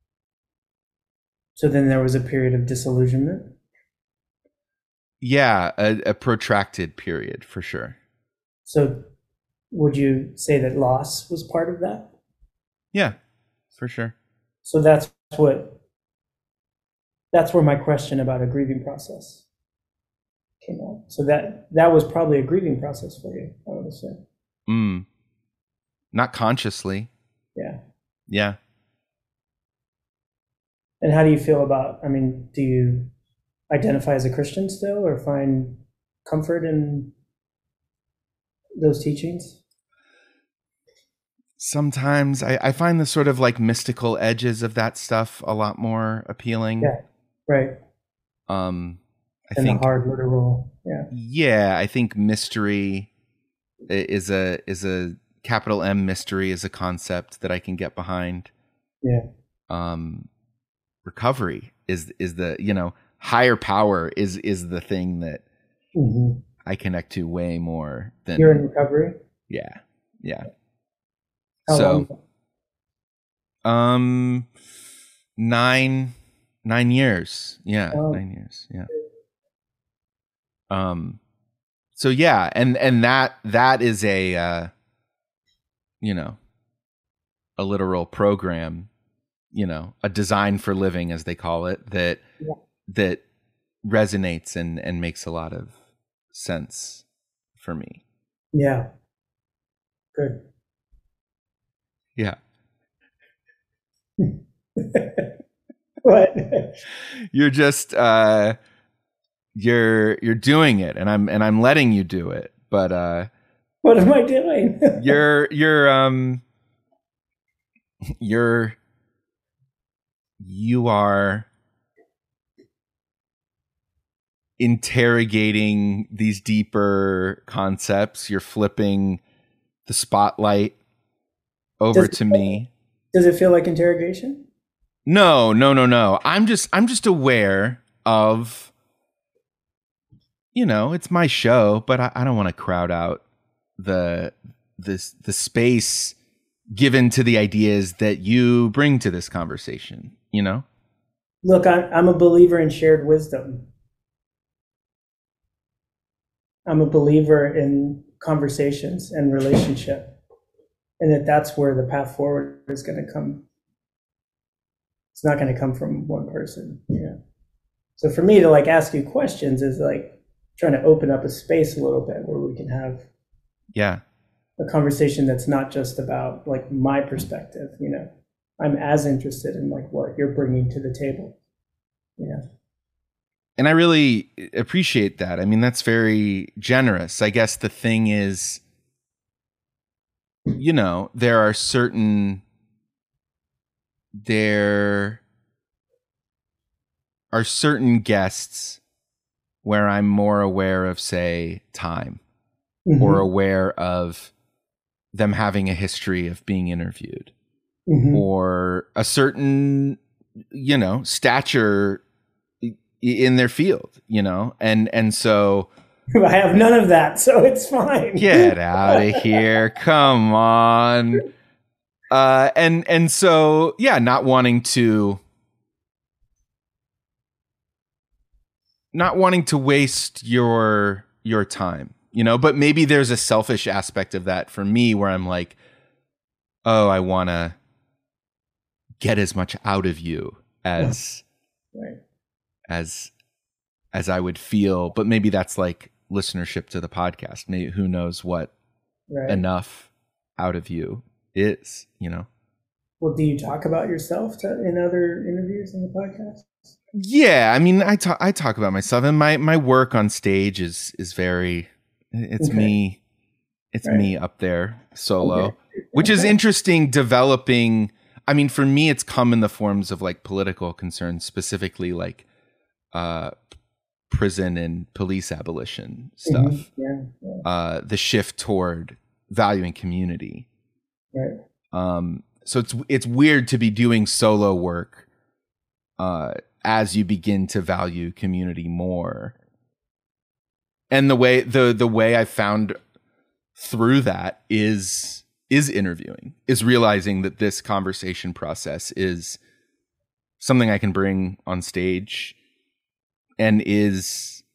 so then there was a period of disillusionment. Yeah, a, a protracted period for sure. So, would you say that loss was part of that? Yeah, for sure. So that's what. That's where my question about a grieving process came out. So that that was probably a grieving process for you, I would assume. Mm. Not consciously. Yeah. Yeah. And how do you feel about? I mean, do you identify as a Christian still, or find comfort in those teachings? Sometimes I, I find the sort of like mystical edges of that stuff a lot more appealing. Yeah. Right. Um, I And think the hard literal. Yeah. Yeah, I think mystery is a is a capital M mystery is a concept that I can get behind. Yeah. Um, recovery is is the, you know, higher power is is the thing that Mm-hmm. I connect to way more than You're in recovery. yeah yeah. How So long? um nine nine years yeah Oh. nine years yeah. Um, so yeah, and and that that is a uh, you know, a literal program, you know, a design for living as they call it, that Yeah. that resonates and and makes a lot of sense for me. Yeah. Good. Yeah. What? You're just uh you're you're doing it, and I'm and I'm letting you do it. But uh What am I doing? you're you're um you're you are interrogating these deeper concepts. You're flipping the spotlight over Does to it, me. Does it feel like interrogation? No, no, no, no. I'm just I'm just aware of, you know, it's my show, but I, I don't want to crowd out the this the space given to the ideas that you bring to this conversation, you know? Look, I, I'm a believer in shared wisdom. I'm a believer in conversations and relationship, and that that's where the path forward is going to come. It's not going to come from one person. Yeah. So for me to like ask you questions is like trying to open up a space a little bit where we can have yeah a conversation that's not just about like my perspective. You know, I'm as interested in like what you're bringing to the table. Yeah. And I really appreciate that. I mean, that's very generous. I guess the thing is, you know, there are certain, there are certain guests where I'm more aware of, say, time, mm-hmm. or aware of them having a history of being interviewed, mm-hmm. or a certain, you know, stature in their field, you know, and and so I have none of that, so it's fine. Get out of here! Come on, uh, and and so yeah, not wanting to, not wanting to waste your your time, you know, but maybe there's a selfish aspect of that for me where I'm like, oh, I want to get as much out of you as. Right. as as I would feel, but maybe that's like listenership to the podcast. Maybe who knows what right. enough out of you is, you know? Well, do you talk about yourself to, in other interviews in the podcast? Yeah, I mean, I talk I talk about myself, and my my work on stage is is very it's okay. me it's right. me up there solo, okay. which okay. is interesting developing. I mean, for me it's come in the forms of like political concerns, specifically like uh, prison and police abolition stuff. Mm-hmm. Yeah, yeah. Uh, the shift toward valuing community. Right. Um, so it's it's weird to be doing solo work uh, as you begin to value community more. And the way the the way I found through that is is interviewing, is realizing that this conversation process is something I can bring on stage. And is,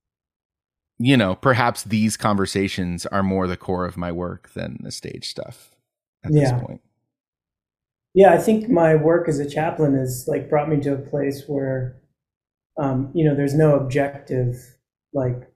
you know, perhaps these conversations are more the core of my work than the stage stuff at yeah. this point. Yeah, I think my work as a chaplain has like brought me to a place where, um, you know, there's no objective like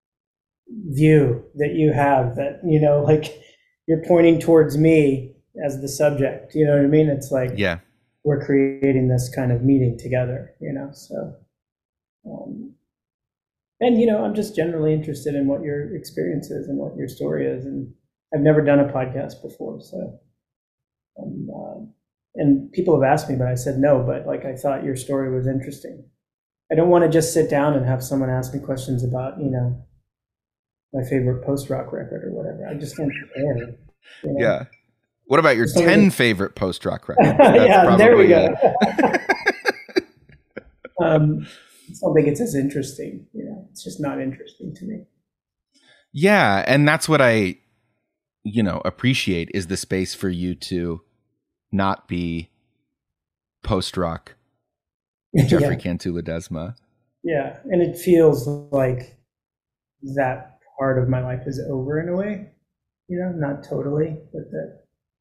view that you have that, you know, like you're pointing towards me as the subject. You know what I mean? It's like, yeah, we're creating this kind of meeting together, you know, so. Um, and, you know, I'm just generally interested in what your experience is and what your story is. And I've never done a podcast before. So, um, uh, and people have asked me, but I said no, but like, I thought your story was interesting. I don't want to just sit down and have someone ask me questions about, you know, my favorite post-rock record or whatever. I just can't prepare. You know? Yeah. What about your Something ten favorite post-rock records? Yeah, there we go. um, I don't think it's as interesting. You know, it's just not interesting to me. Yeah, and that's what I, you know, appreciate is the space for you to not be post-rock Jeffrey yeah. Cantu Ledesma. Yeah, and it feels like that part of my life is over in a way. You know, not totally, but that,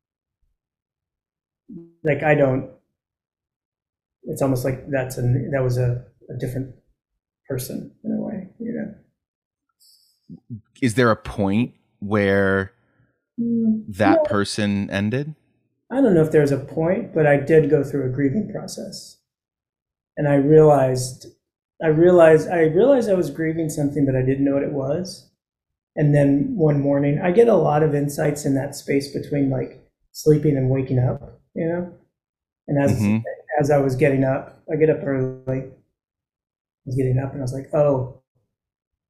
like, I don't. It's almost like that's an that was a. a different person in a way, you know. Is there a point where mm, that no, person ended? I don't know if there's a point, but I did go through a grieving process. And I realized, I realized, I realized I was grieving something, but I didn't know what it was. And then one morning, I get a lot of insights in that space between like sleeping and waking up, you know? And as, mm-hmm. as I was getting up, I get up early, I was getting up and I was like, oh,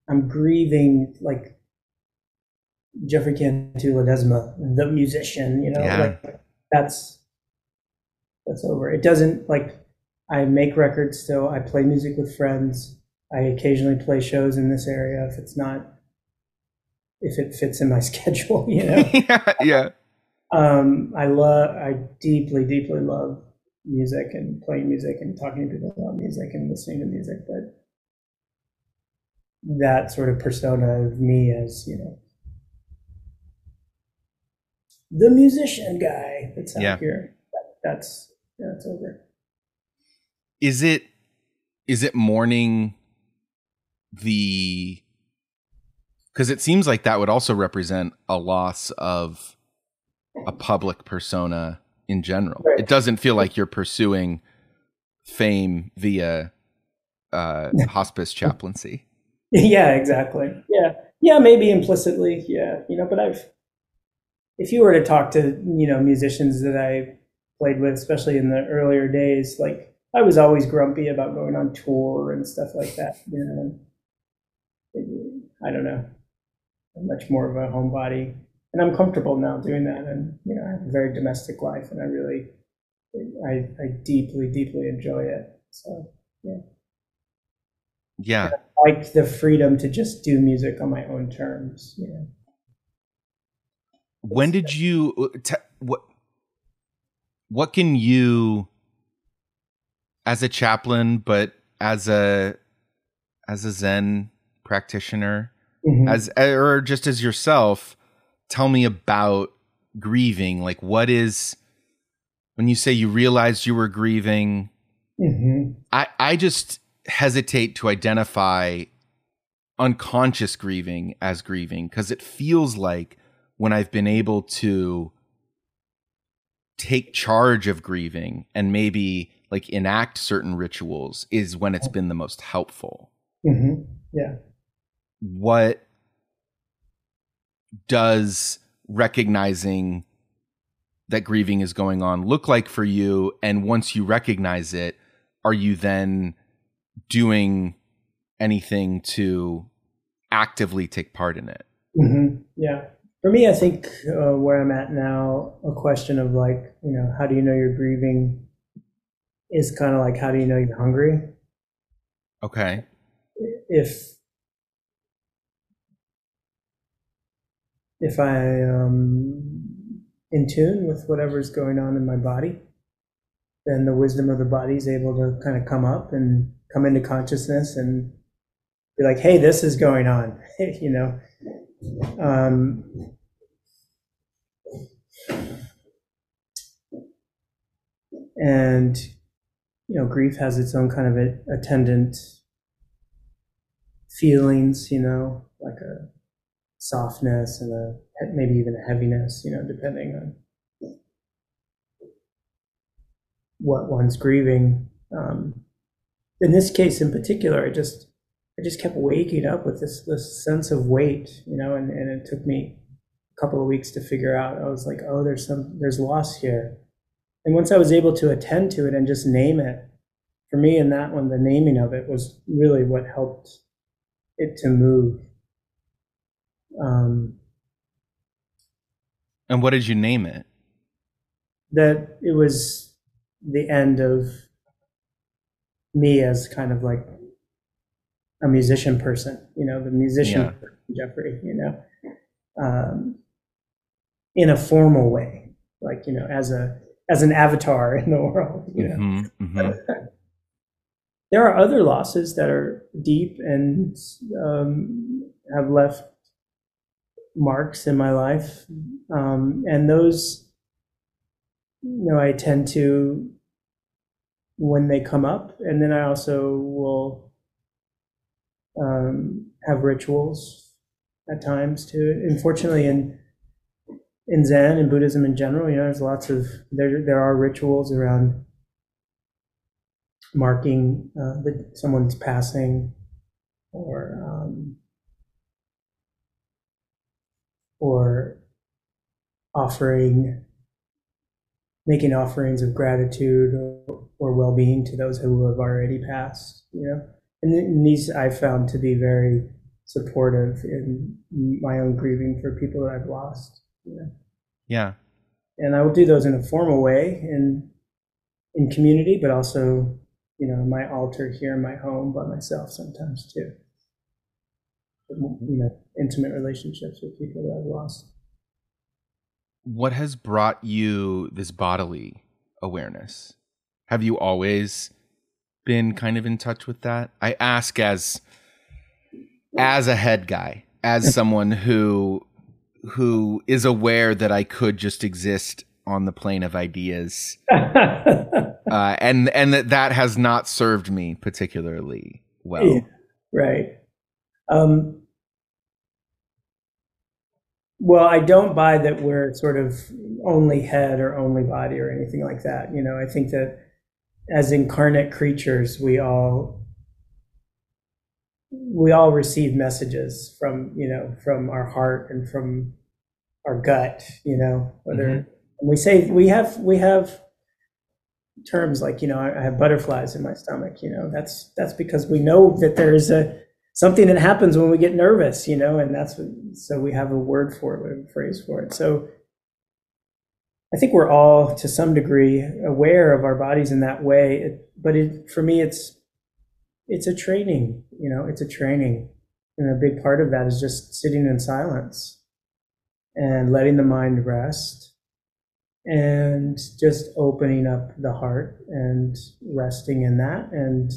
I'm grieving like Jeffrey Cantu Ledesma, the musician, you know, Yeah. like that's that's over. It doesn't like I make records still. I play music with friends. I occasionally play shows in this area if it's not if it fits in my schedule, you know. yeah, yeah. Um, I love, I deeply, deeply love music and playing music and talking to people about music and listening to music. But that sort of persona of me as, you know, the musician guy that's out Yeah. here, that, that's that's over. Is it is it mourning the? Because it seems like that would also represent a loss of a public persona in general. Right. It doesn't feel like you're pursuing fame via uh, hospice chaplaincy. Yeah, exactly. Yeah, yeah, maybe implicitly. Yeah, you know, but I've, if you were to talk to, you know, musicians that I played with, especially in the earlier days, like I was always grumpy about going on tour and stuff like that. You know, and I don't know. I'm much more of a homebody, and I'm comfortable now doing that. And you know, I have a very domestic life, and I really, I, I deeply, deeply enjoy it. So yeah, Yeah. I like the freedom to just do music on my own terms. You know. When did you t- what? What can you, as a chaplain, but as a as a Zen practitioner, mm-hmm. as or just as yourself, tell me about grieving. Like, what is when you say you realized you were grieving? Mm-hmm. I I just hesitate to identify unconscious grieving as grieving, because it feels like when I've been able to take charge of grieving and maybe like enact certain rituals is when it's been the most helpful. Mm-hmm. Yeah. What does recognizing that grieving is going on look like for you? And once you recognize it, are you then doing anything to actively take part in it? Mm-hmm. Yeah. For me, I think uh, where I'm at now, a question of like, you know, how do you know you're grieving is kind of like, how do you know you're hungry? Okay. If if I am in tune with whatever's going on in my body, then the wisdom of the body is able to kind of come up and come into consciousness and be like, hey, this is going on, you know. Um, and, you know, grief has its own kind of attendant feelings, you know, like a softness and a maybe even a heaviness, you know, depending on what one's grieving. Um, in this case in particular, I just I just kept waking up with this this sense of weight, you know, and, and it took me a couple of weeks to figure out. I was like, oh, there's some there's loss here. And once I was able to attend to it and just name it, for me in that one, the naming of it was really what helped it to move. Um, and what did you name it? That it was the end of me as kind of like a musician person, you know, the musician yeah. Jeffrey, you know, um, in a formal way, like, you know, as a as an avatar in the world, you know. Mm-hmm, mm-hmm. There are other losses that are deep and um, have left marks in my life, um, and those, you know, I tend to, when they come up, and then I also will um, have rituals at times too. Unfortunately, in in Zen and Buddhism in general, you know, there's lots of there there are rituals around marking uh, that someone's passing, or um, or offering, making offerings of gratitude or, or well-being to those who have already passed, you know. And, and these I found to be very supportive in my own grieving for people that I've lost. You know? Yeah. And I will do those in a formal way in in community, but also, you know, my altar here in my home by myself sometimes too. You know, intimate relationships with people that I've lost. What has brought you this bodily awareness? Have you always been kind of in touch with that? I ask as as a head guy, as someone who who is aware that I could just exist on the plane of ideas, uh, and and that that has not served me particularly well. Yeah, right. Um, well, I don't buy that we're sort of only head or only body or anything like that. You know, I think that as incarnate creatures, we all we all receive messages from, you know, from our heart and from our gut, you know, whether mm-hmm. we say we have we have terms like, you know, I have butterflies in my stomach, you know, that's that's because we know that there's a something that happens when we get nervous, you know, and that's what, so we have a word for it, we have a phrase for it. So I think we're all to some degree aware of our bodies in that way, it, but it, for me, it's it's a training, you know, it's a training, and a big part of that is just sitting in silence and letting the mind rest and just opening up the heart and resting in that and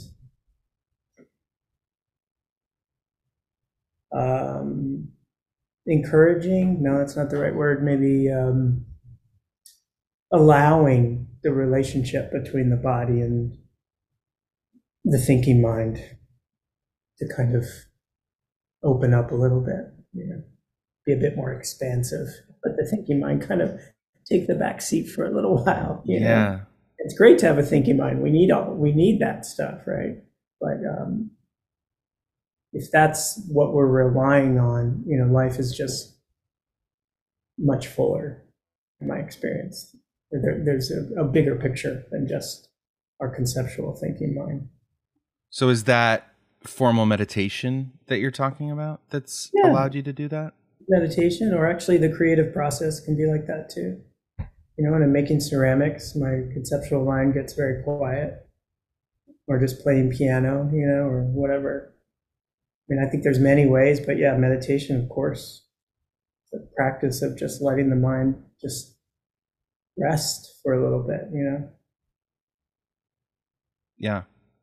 um, encouraging, no, that's not the right word, maybe um, allowing the relationship between the body and the thinking mind to kind of open up a little bit, you know, be a bit more expansive, but the thinking mind kind of take the back seat for a little while. You yeah. know? It's great to have a thinking mind. We need all, we need that stuff, right? But um, if that's what we're relying on, you know, life is just much fuller, in my experience. There, there's a, a bigger picture than just our conceptual thinking mind. So is that formal meditation that you're talking about that's yeah. allowed you to do that? Meditation, or actually the creative process can be like that too. You know, when I'm making ceramics, my conceptual mind gets very quiet, or just playing piano, you know, or whatever. I mean, I think there's many ways, but yeah, meditation, of course, the practice of just letting the mind just rest for a little bit, you know? Yeah.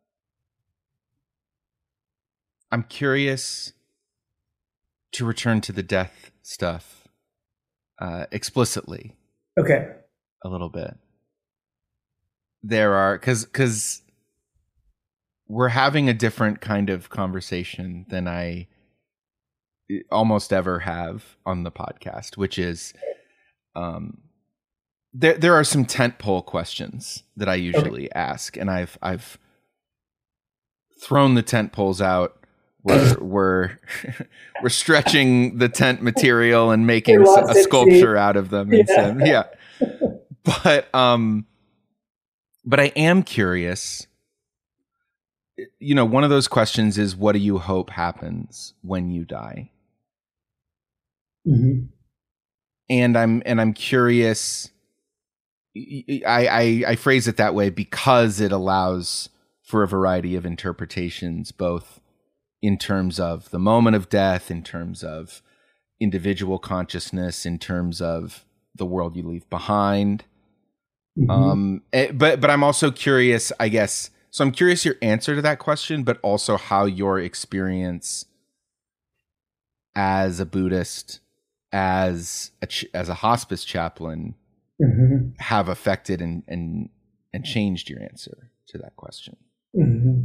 I'm curious to return to the death stuff uh, explicitly. Okay. A little bit. There are, because because we're having a different kind of conversation than I almost ever have on the podcast, which is um, there there are some tentpole questions that I usually okay. ask, and I've I've thrown the tent poles out. We're we're we're stretching the tent material and making a sculpture out of them. And yeah. So, yeah. But um, but I am curious. You know, one of those questions is, what do you hope happens when you die? Mm-hmm. And I'm and I'm curious. I, I I phrase it that way because it allows for a variety of interpretations, both in terms of the moment of death, in terms of individual consciousness, in terms of the world you leave behind. Mm-hmm. Um, but but I'm also curious, I guess. So I'm curious your answer to that question, but also how your experience as a Buddhist, as a ch- as a hospice chaplain, mm-hmm. have affected and and and changed your answer to that question. Mm-hmm.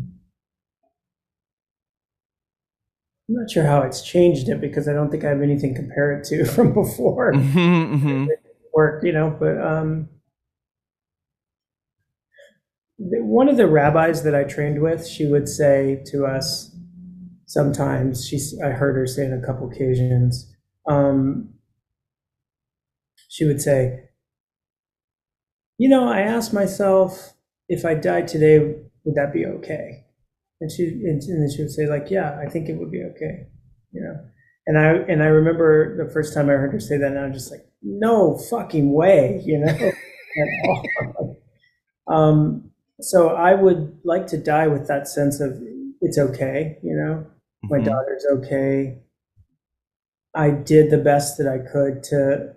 I'm not sure how it's changed it, because I don't think I have anything to compare it to from before. Mm-hmm, mm-hmm. Work, you know, but um, one of the rabbis that I trained with, she would say to us sometimes, she's, I heard her say on a couple occasions, um, she would say, you know, I asked myself, if I died today, would that be okay? And she and then she would say, like, yeah, I think it would be okay. you know. And I and I remember the first time I heard her say that, and I was just like, no fucking way, you know, at all. Um, so I would like to die with that sense of it's okay, you know, my Mhm. daughter's okay. I did the best that I could to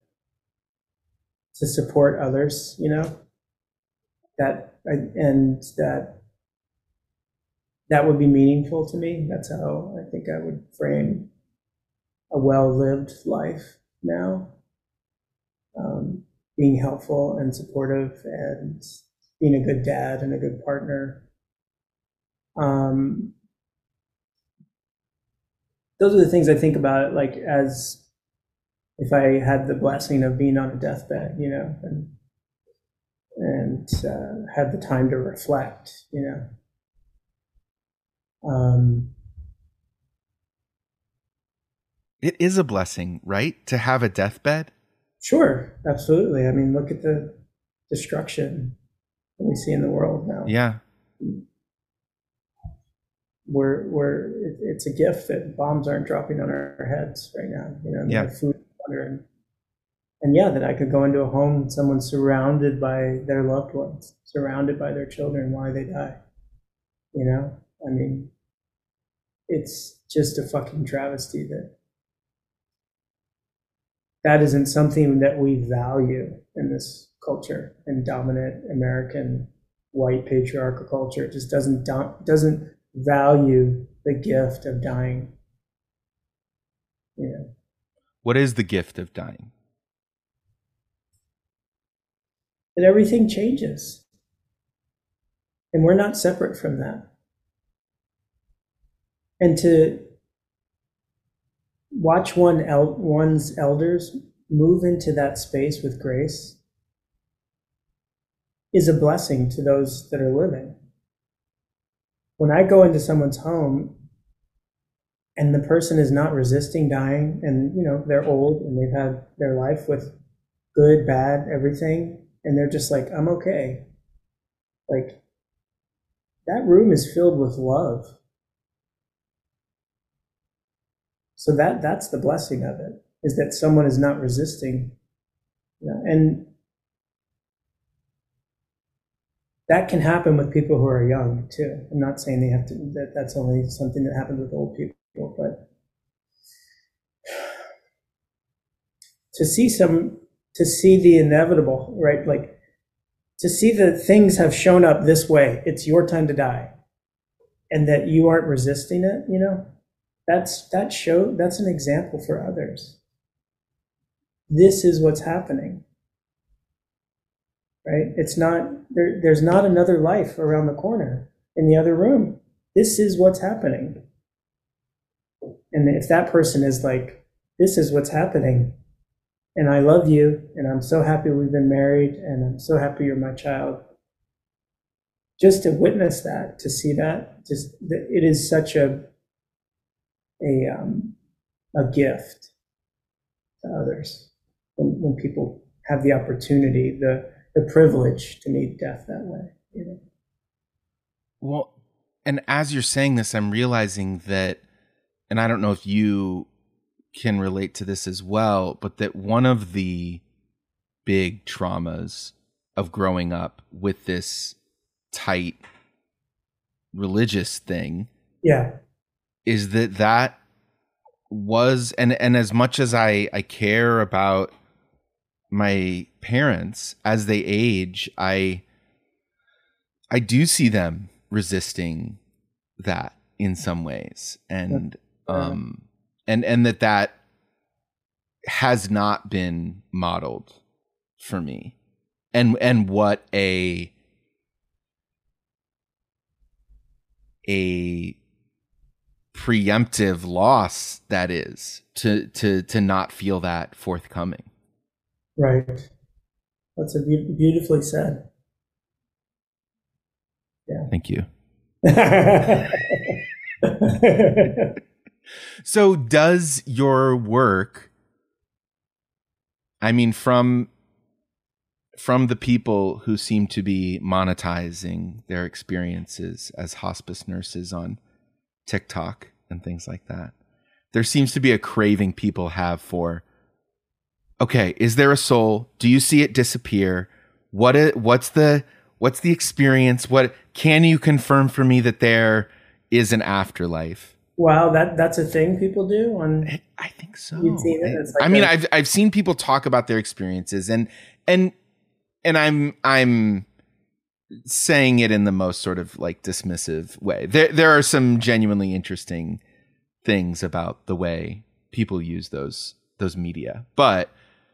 to support others, you know, that I, and that that would be meaningful to me. That's how I think I would frame a well-lived life now. Um, being helpful and supportive and being a good dad and a good partner. Um, those are the things I think about, like as if I had the blessing of being on a deathbed, you know, and and uh, had the time to reflect, you know. Um, It is a blessing, right? To have a deathbed. sure, absolutely. I mean, look at the destruction that we see in the world now. Yeah. We're we're it, it's a gift that bombs aren't dropping on our heads right now. You know, and we Yeah. have food, water, and and yeah, that I could go into a home and someone's surrounded by their loved ones, surrounded by their children while they die. You know, I mean, it's just a fucking travesty that that isn't something that we value in this culture and dominant American white patriarchal culture. It just doesn't doesn't value the gift of dying. You know, What is the gift of dying? that everything changes, and we're not separate from that. And to watch one el- one's elders move into that space with grace is a blessing to those that are living. When I go into someone's home and the person is not resisting dying, and you know they're old and they've had their life with good, bad, everything, and they're just like, I'm okay. Like, that room is filled with love. So that that's the blessing of it, is that someone is not resisting. You know, and that can happen with people who are young too. I'm not saying they have to, that that's only something that happens with old people, but to see some, to see the inevitable, right? Like to see that things have shown up this way, it's your time to die, and that you aren't resisting it, you know, that's, that show, that's an example for others. This is what's happening, right? It's not, there, there's not another life around the corner in the other room. This is what's happening. And if that person is like, this is what's happening, and I love you, and I'm so happy we've been married, and I'm so happy you're my child. Just to witness that, to see that, just it is such a a um, a gift to others when, when people have the opportunity, the the privilege to meet death that way. You know? Well, and as you're saying this, I'm realizing that, and I don't know if you can relate to this as well, but that one of the big traumas of growing up with this tight religious thing, yeah, is that that was, and and as much as I I care about my parents as they age, I I do see them resisting that in some ways, and um and and that that has not been modeled for me, and and what a a preemptive loss that is to to to not feel that forthcoming. Right. That's a be- beautifully said. Yeah. Thank you. So does your work, I mean, from from the people who seem to be monetizing their experiences as hospice nurses on TikTok and things like that, there seems to be a craving people have for, okay, is there a soul? Do you see it disappear? What is, what's the what's the experience? What can you confirm for me that there is an afterlife? Wow, that that's a thing people do on. I, I think so. You've seen it? It's like I mean, a- I've I've seen people talk about their experiences, and and and I'm I'm saying it in the most sort of like dismissive way. There there are some genuinely interesting things about the way people use those those media, but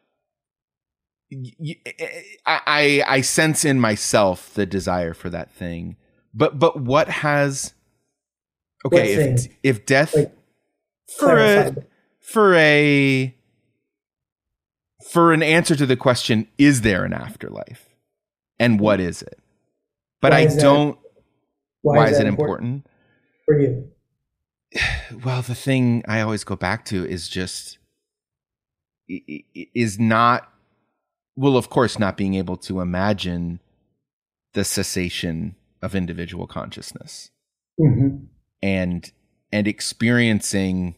y- I, I I sense in myself the desire for that thing. But but what has okay What if thing? if death Like, for a clarify. for a for an answer to the question, is there an afterlife, and what is it? But Why I is that- don't. Why, Why, is, is that it important, important? for you? Well, the thing I always go back to is just i- i- is not well, of course, not being able to imagine the cessation of individual consciousness hmm and and experiencing.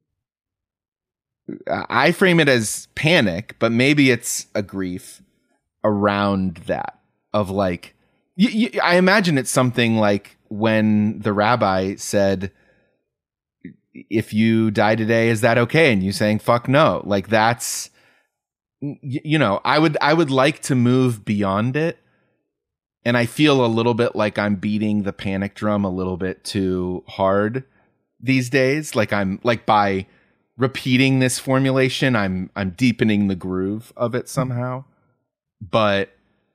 I frame it as panic, but maybe it's a grief around that of like, y- y- I imagine it's something like when the rabbi said, if you die today, is that okay? And you saying, fuck no. Like that's, y- you know, I would, I would like to move beyond it. And I feel a little bit like I'm beating the panic drum a little bit too hard these days. Like I'm like by repeating this formulation, I'm, I'm deepening the groove of it somehow. But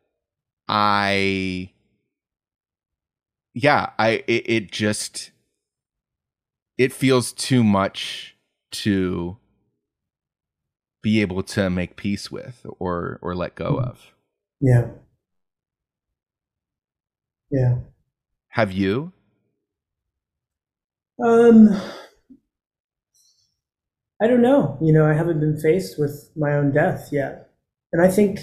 I, yeah, I, it, it just, it feels too much to be able to make peace with or, or let go of. Yeah. Yeah. Have you? Um, I don't know. You know, I haven't been faced with my own death yet, and I think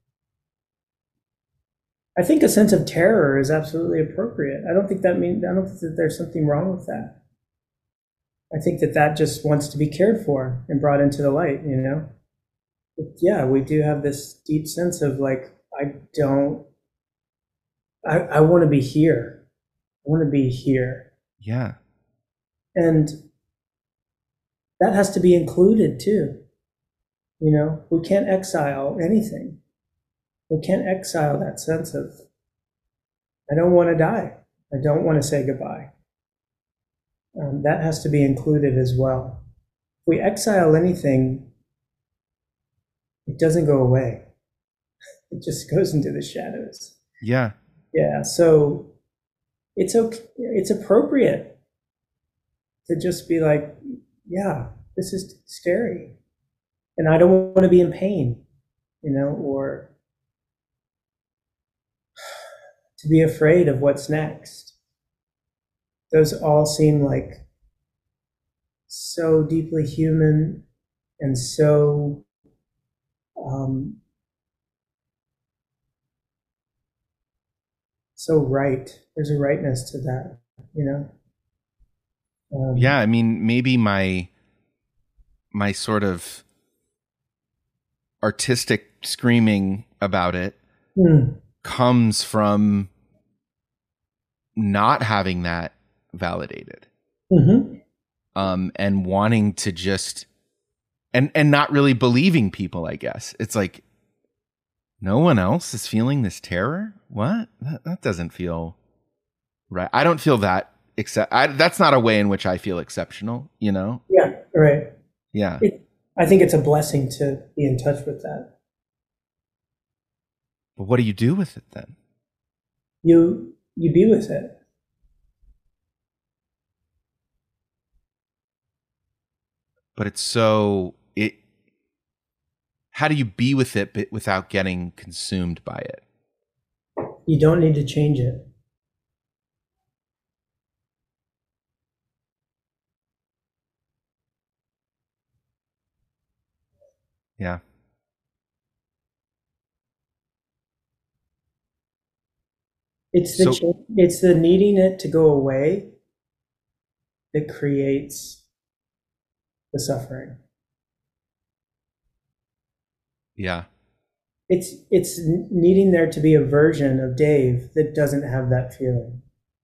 I think a sense of terror is absolutely appropriate. I don't think that means I don't think that there's something wrong with that. I think that that just wants to be cared for and brought into the light. You know, but yeah, we do have this deep sense of like, I don't. I, I want to be here. I want to be here, Yeah. and that has to be included too. You know, we can't exile anything. We can't exile that sense of, I don't want to die. I don't want to say goodbye. Um, that has to be included as well. If we exile anything, it doesn't go away. It just goes into the shadows. Yeah. Yeah, so it's okay. It's appropriate to just be like, yeah, this is scary, and I don't want to be in pain, you know, or to be afraid of what's next. Those all seem like so deeply human and so um, so right. There's a rightness to that, you know. Um, Yeah. I mean, maybe my, my sort of artistic screaming about it hmm, comes from not having that validated. mhm. Um, and wanting to just, and, and not really believing people, I guess. It's like, no one else is feeling this terror? What? That, that doesn't feel right. I don't feel that, except I, that's not a way in which I feel exceptional, you know? Yeah, right. Yeah. It, I think it's a blessing to be in touch with that. But what do you do with it then? You you be with it. But it's so, it, how do you be with it but without getting consumed by it? You don't need to change it. Yeah. It's the So, cha- it's the needing it to go away that creates the suffering. Yeah. It's it's needing there to be a version of Dave that doesn't have that feeling.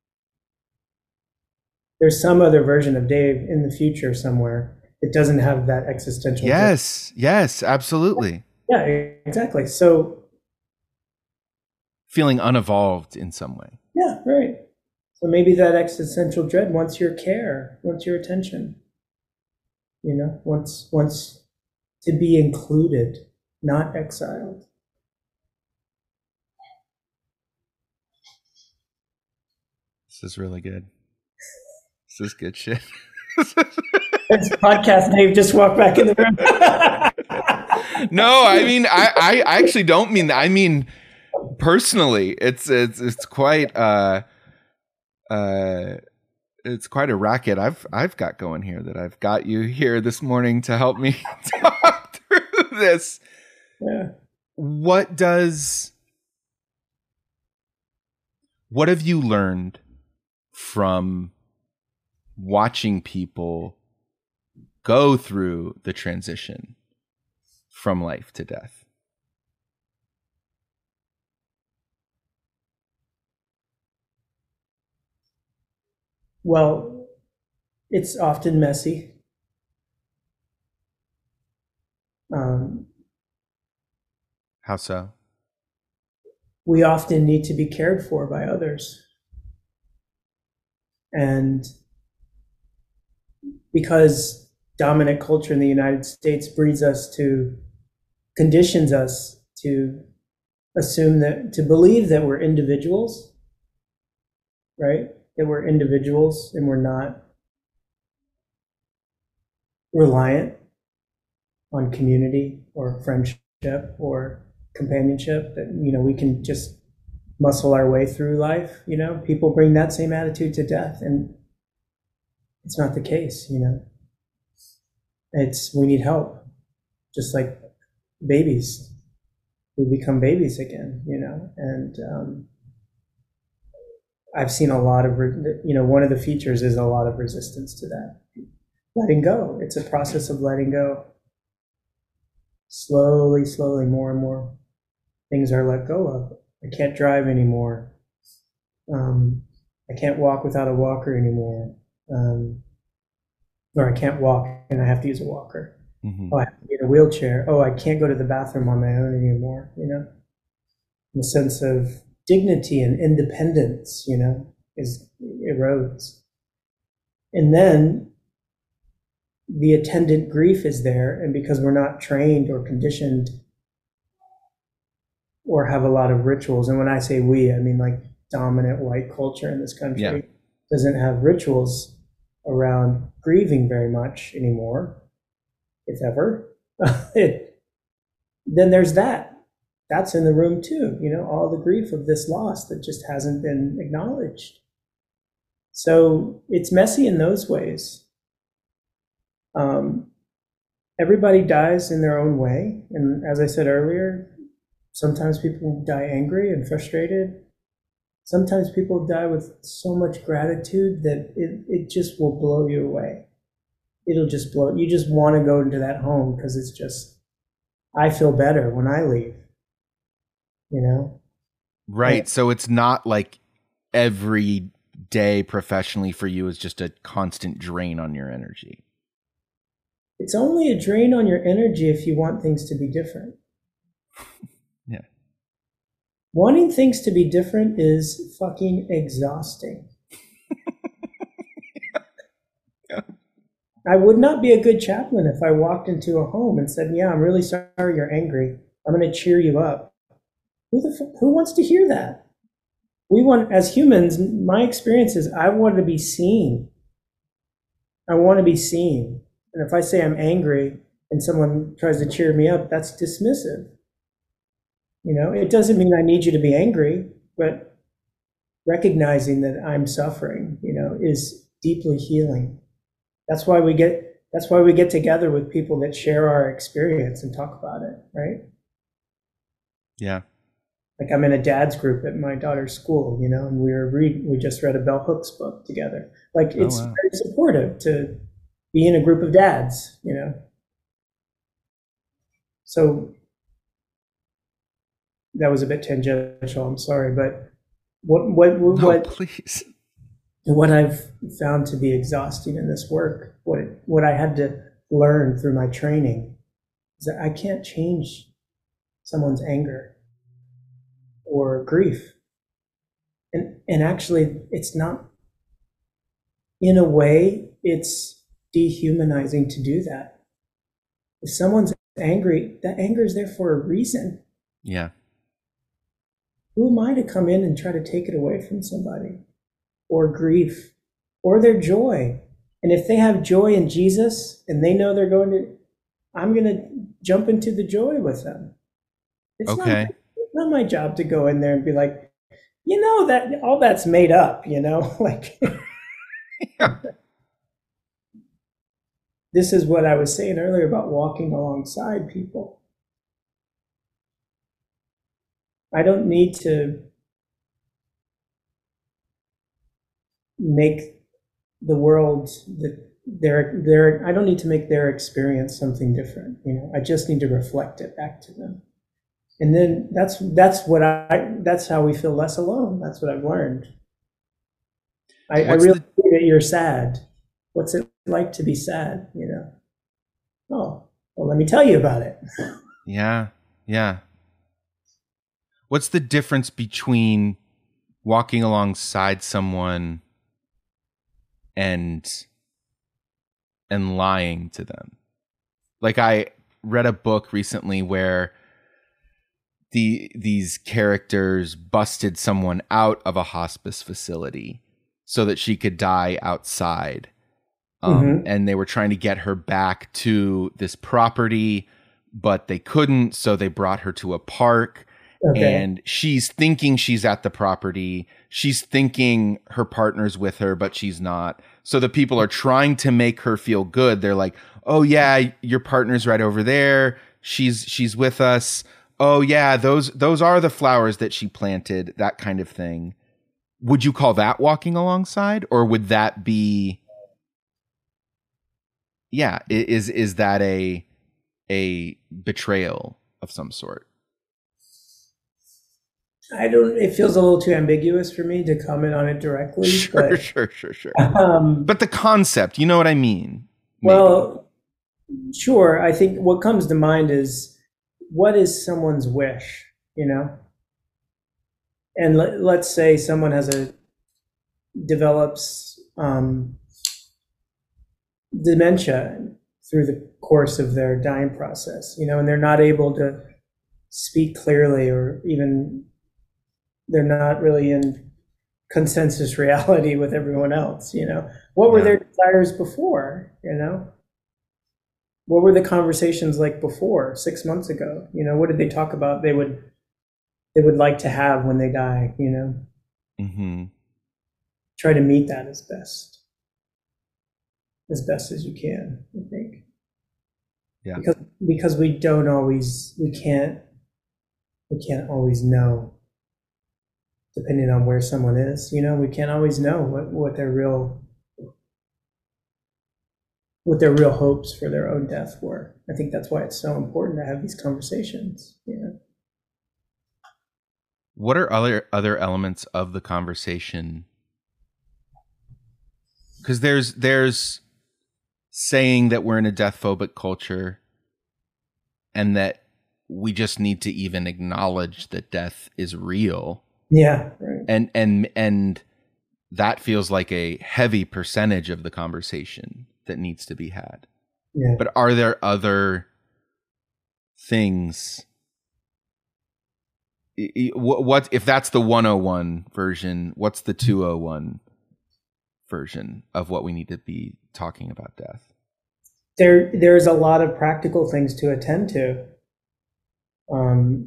There's some other version of Dave in the future somewhere that doesn't have that existential. Yes, dread. Yes, absolutely. Yeah, exactly. So feeling unevolved in some way. Yeah, right. So maybe that existential dread wants your care, wants your attention. You know, wants wants to be included, not exiled. This is really good. This is good shit. This podcast, Dave just walked back in the room. No, I mean, I, I actually don't mean that. I mean, personally, it's it's it's quite uh uh it's quite a racket I've I've got going here that I've got you here this morning to help me talk through this. Yeah. What does what have you learned from watching people go through the transition from life to death? Well, it's often messy. Um, How so? We often need to be cared for by others. And because dominant culture in the United States breeds us to, conditions us to assume that, to believe that we're individuals, right? That we're individuals and we're not reliant on community or friendship or companionship, that, you know, we can just muscle our way through life. You know, people bring that same attitude to death, and it's not the case. You know, it's, we need help, just like babies. We become babies again, you know, and um, I've seen a lot of, you know, one of the features is a lot of resistance to that. Letting go. It's a process of letting go. Slowly, slowly, more and more things are let go of. I can't drive anymore. Um, I can't walk without a walker anymore. Um, or I can't walk and I have to use a walker. Mm-hmm. Oh, I have to be in a wheelchair. Oh, I can't go to the bathroom on my own anymore, you know? The sense of dignity and independence, you know, is erodes. And then the attendant grief is there, and because we're not trained or conditioned or have a lot of rituals, and when I say we, I mean like dominant white culture in this country, yeah. doesn't have rituals around grieving very much anymore, if ever, it, then there's that. That's in the room too, you know, all the grief of this loss that just hasn't been acknowledged. So it's messy in those ways. Um, everybody dies in their own way. And as I said earlier, sometimes people die angry and frustrated. Sometimes people die with so much gratitude that it, it just will blow you away. It'll just blow, you just want to go into that home because it's just, I feel better when I leave, you know? Right. And, so it's not like every day professionally for you is just a constant drain on your energy. It's only a drain on your energy if you want things to be different. Yeah. Wanting things to be different is fucking exhausting. Yeah. I would not be a good chaplain if I walked into a home and said, yeah, I'm really sorry you're angry. I'm going to cheer you up. Who the f- who wants to hear that? We want, as humans, my experience is I want to be seen. I want to be seen. And if I say I'm angry and someone tries to cheer me up, that's dismissive. You know, it doesn't mean I need you to be angry, but recognizing that I'm suffering, you know, is deeply healing. That's why we get, that's why we get together with people that share our experience and talk about it, right? Yeah. Like I'm in a dad's group at my daughter's school, you know, and we were read, we just read a Bell Hooks book together. Like it's oh, wow. very supportive to be in a group of dads, you know. So that was a bit tangential, I'm sorry, but what what No, what please. what I've found to be exhausting in this work, what what I had to learn through my training, is that I can't change someone's anger or grief. And and actually it's not, in a way, it's dehumanizing to do that. If someone's angry, that anger is there for a reason. Yeah. Who am I to come in and try to take it away from somebody? Or grief, or their joy. And if they have joy in Jesus and they know they're going to, I'm going to jump into the joy with them. It's Okay. Not, it's not my job to go in there and be like, you know, that all that's made up, you know, like. Yeah. This is what I was saying earlier about walking alongside people. I don't need to make the world that their their I don't need to make their experience something different. You know, I just need to reflect it back to them. And then that's that's what I that's how we feel less alone. That's what I've learned. I, I really the- see that you're sad. What's it like to be sad? You know. Oh, well, let me tell you about it. Yeah. Yeah. What's the difference between walking alongside someone and and lying to them? Like, I read a book recently where the these characters busted someone out of a hospice facility so that she could die outside. Um, Mm-hmm. and they were trying to get her back to this property, but they couldn't, so they brought her to a park. Okay. And she's thinking she's at the property. She's thinking her partner's with her, but she's not. So the people are trying to make her feel good. They're like, "Oh yeah, your partner's right over there. She's she's with us. Oh yeah, those those are the flowers that she planted." That kind of thing. Would you call that walking alongside, or would that be? Yeah, i- is is that a a betrayal of some sort? I don't. It feels a little too ambiguous for me to comment on it directly. Sure, but, sure, sure, sure. Um, But the concept, you know what I mean? Maybe. well, sure. I think what comes to mind is, what is someone's wish? You know, and let, let's say someone has a develops um, dementia through the course of their dying process. You know, and they're not able to speak clearly, or even they're not really in consensus reality with everyone else. You know, what were Yeah. their desires before? You know, what were the conversations like before, six months ago? You know, what did they talk about they would they would like to have when they die? You know, Mm-hmm. try to meet that as best as best as you can, I think. Yeah. Because because we don't always we can't we can't always know, depending on where someone is. You know, we can't always know what, what their real what their real hopes for their own death were. I think that's why it's so important to have these conversations. Yeah. What are other other elements of the conversation? Because there's there's saying that we're in a death phobic culture, and that we just need to even acknowledge that death is real. Yeah. Right. And and and that feels like a heavy percentage of the conversation that needs to be had. Yeah. But are there other things? I- I- What, what if that's the one oh one version? What's the two oh one version of what we need to be talking about death? There there's a lot of practical things to attend to. Um,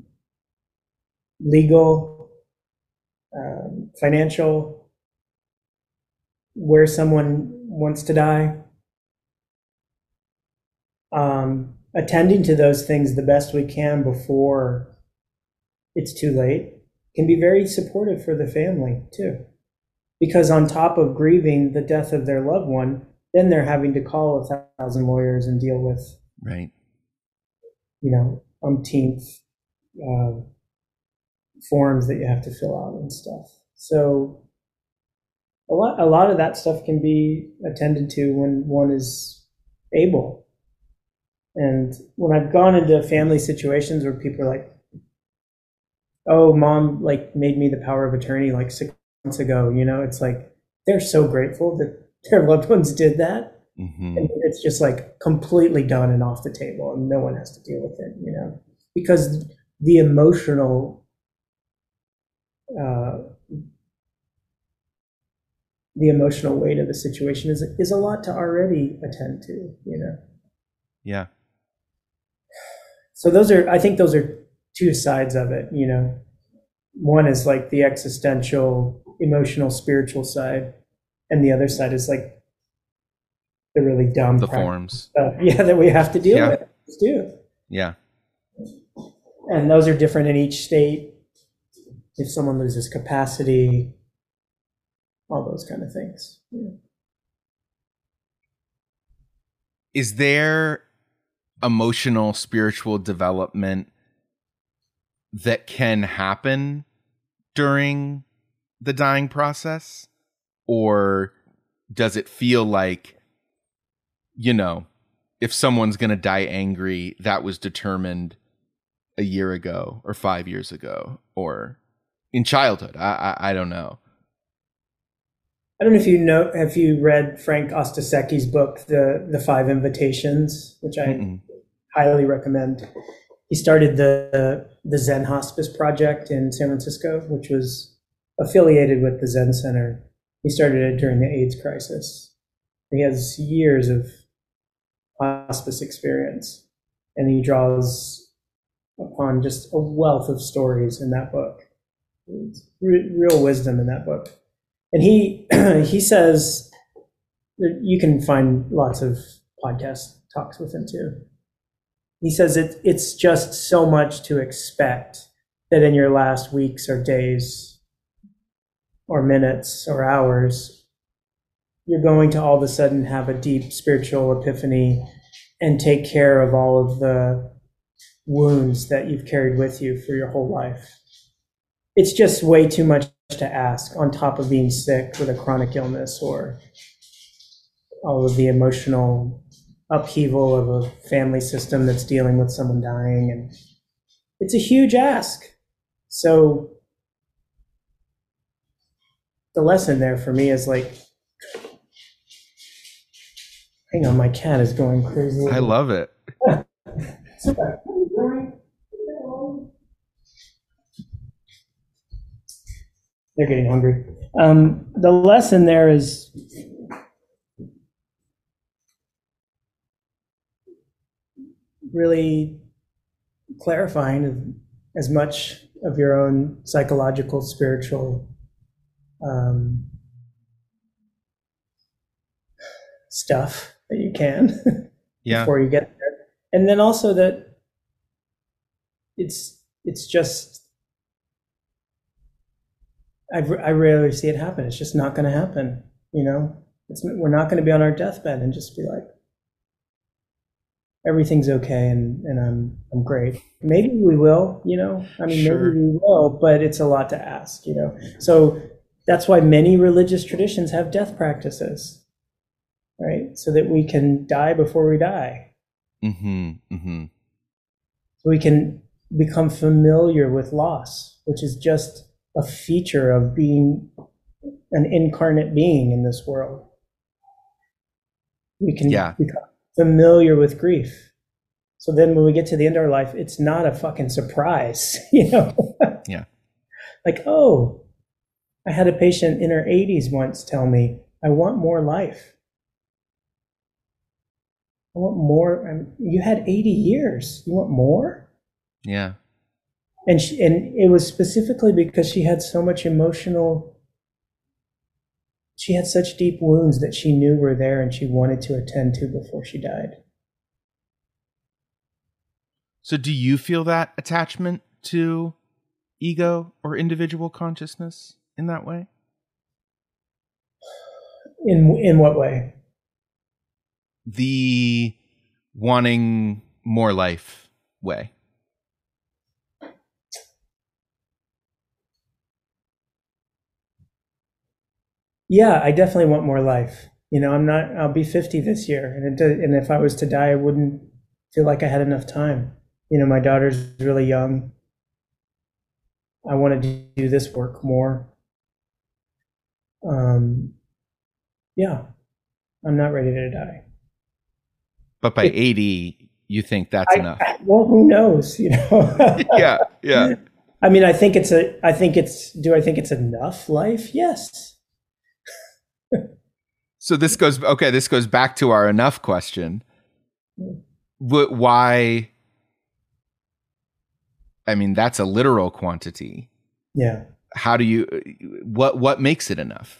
legal, um, financial, where someone wants to die. Um, attending to those things the best we can before it's too late can be very supportive for the family too. Because on top of grieving the death of their loved one, then they're having to call a thousand lawyers and deal with, right, you know, umpteenth uh, forms that you have to fill out and stuff. So a lot, a lot of that stuff can be attended to when one is able. And when I've gone into family situations where people are like, oh, mom like made me the power of attorney like six months ago, you know, it's like they're so grateful that their loved ones did that. Mm-hmm. And it's just like completely done and off the table, and no one has to deal with it, you know, because the emotional, uh, the emotional weight of the situation is is a lot to already attend to, you know. Yeah. So those are, I think those are two sides of it, you know. One is like the existential, emotional, spiritual side, and the other side is like the really dumb the forms stuff, yeah, that we have to deal yeah. with. Let's do. Yeah. And those are different in each state. If someone loses capacity, all those kind of things. Yeah. Is there emotional, spiritual development that can happen during the dying process? Or does it feel like, you know, if someone's going to die angry, that was determined a year ago or five years ago or in childhood? I I, I don't know. I don't know if you know, have you read Frank Ostaseki's book, The the Five Invitations, which I Mm-mm. highly recommend. He started the the Zen Hospice Project in San Francisco, which was affiliated with the Zen Center. He started it during the AIDS crisis. He has years of hospice experience, and he draws upon just a wealth of stories in that book. It's re- real wisdom in that book. And he he says that you can find lots of podcast talks with him too. He says it, it's just so much to expect that in your last weeks or days or minutes or hours, you're going to all of a sudden have a deep spiritual epiphany and take care of all of the wounds that you've carried with you for your whole life. It's just way too much to ask on top of being sick with a chronic illness or all of the emotional upheaval of a family system that's dealing with someone dying. And it's a huge ask. So the lesson there for me is like, hang on, my cat is going crazy. I love it. They're getting hungry. Um, the lesson there is really clarifying as much of your own psychological, spiritual um, stuff that you can yeah. before you get there. And then also that it's it's just, I, I rarely see it happen. It's just not going to happen. You know, it's, we're not going to be on our deathbed and just be like, everything's okay and, and I'm I'm great. Maybe we will, you know, I mean, sure. Maybe we will, but it's a lot to ask, you know. So that's why many religious traditions have death practices, right? So that we can die before we die. Mm-hmm. Mm-hmm. So we can become familiar with loss, which is just a feature of being an incarnate being in this world. We can yeah. become familiar with grief. So then when we get to the end of our life, it's not a fucking surprise, you know? Yeah. Like, oh, I had a patient in her eighties once tell me, I want more life. I want more. I mean, you had eighty years. You want more? Yeah. And she, and it was specifically because she had so much emotional, she had such deep wounds that she knew were there and she wanted to attend to before she died. So do you feel that attachment to ego or individual consciousness in that way? In in what way? the wanting more life way? Yeah, I definitely want more life. You know, I'm not, I'll be fifty this year. And, it, and if I was to die, I wouldn't feel like I had enough time. You know, my daughter's really young. I want to do this work more. Um, yeah, I'm not ready to die. But by eighty, you think that's I, enough? I, well, who knows? You know. yeah, yeah. I mean, I think it's a. I think it's. Do I think it's enough life? Yes. So this goes. Okay, this goes back to our enough question. Why? I mean, that's a literal quantity. Yeah. How do you? What What makes it enough?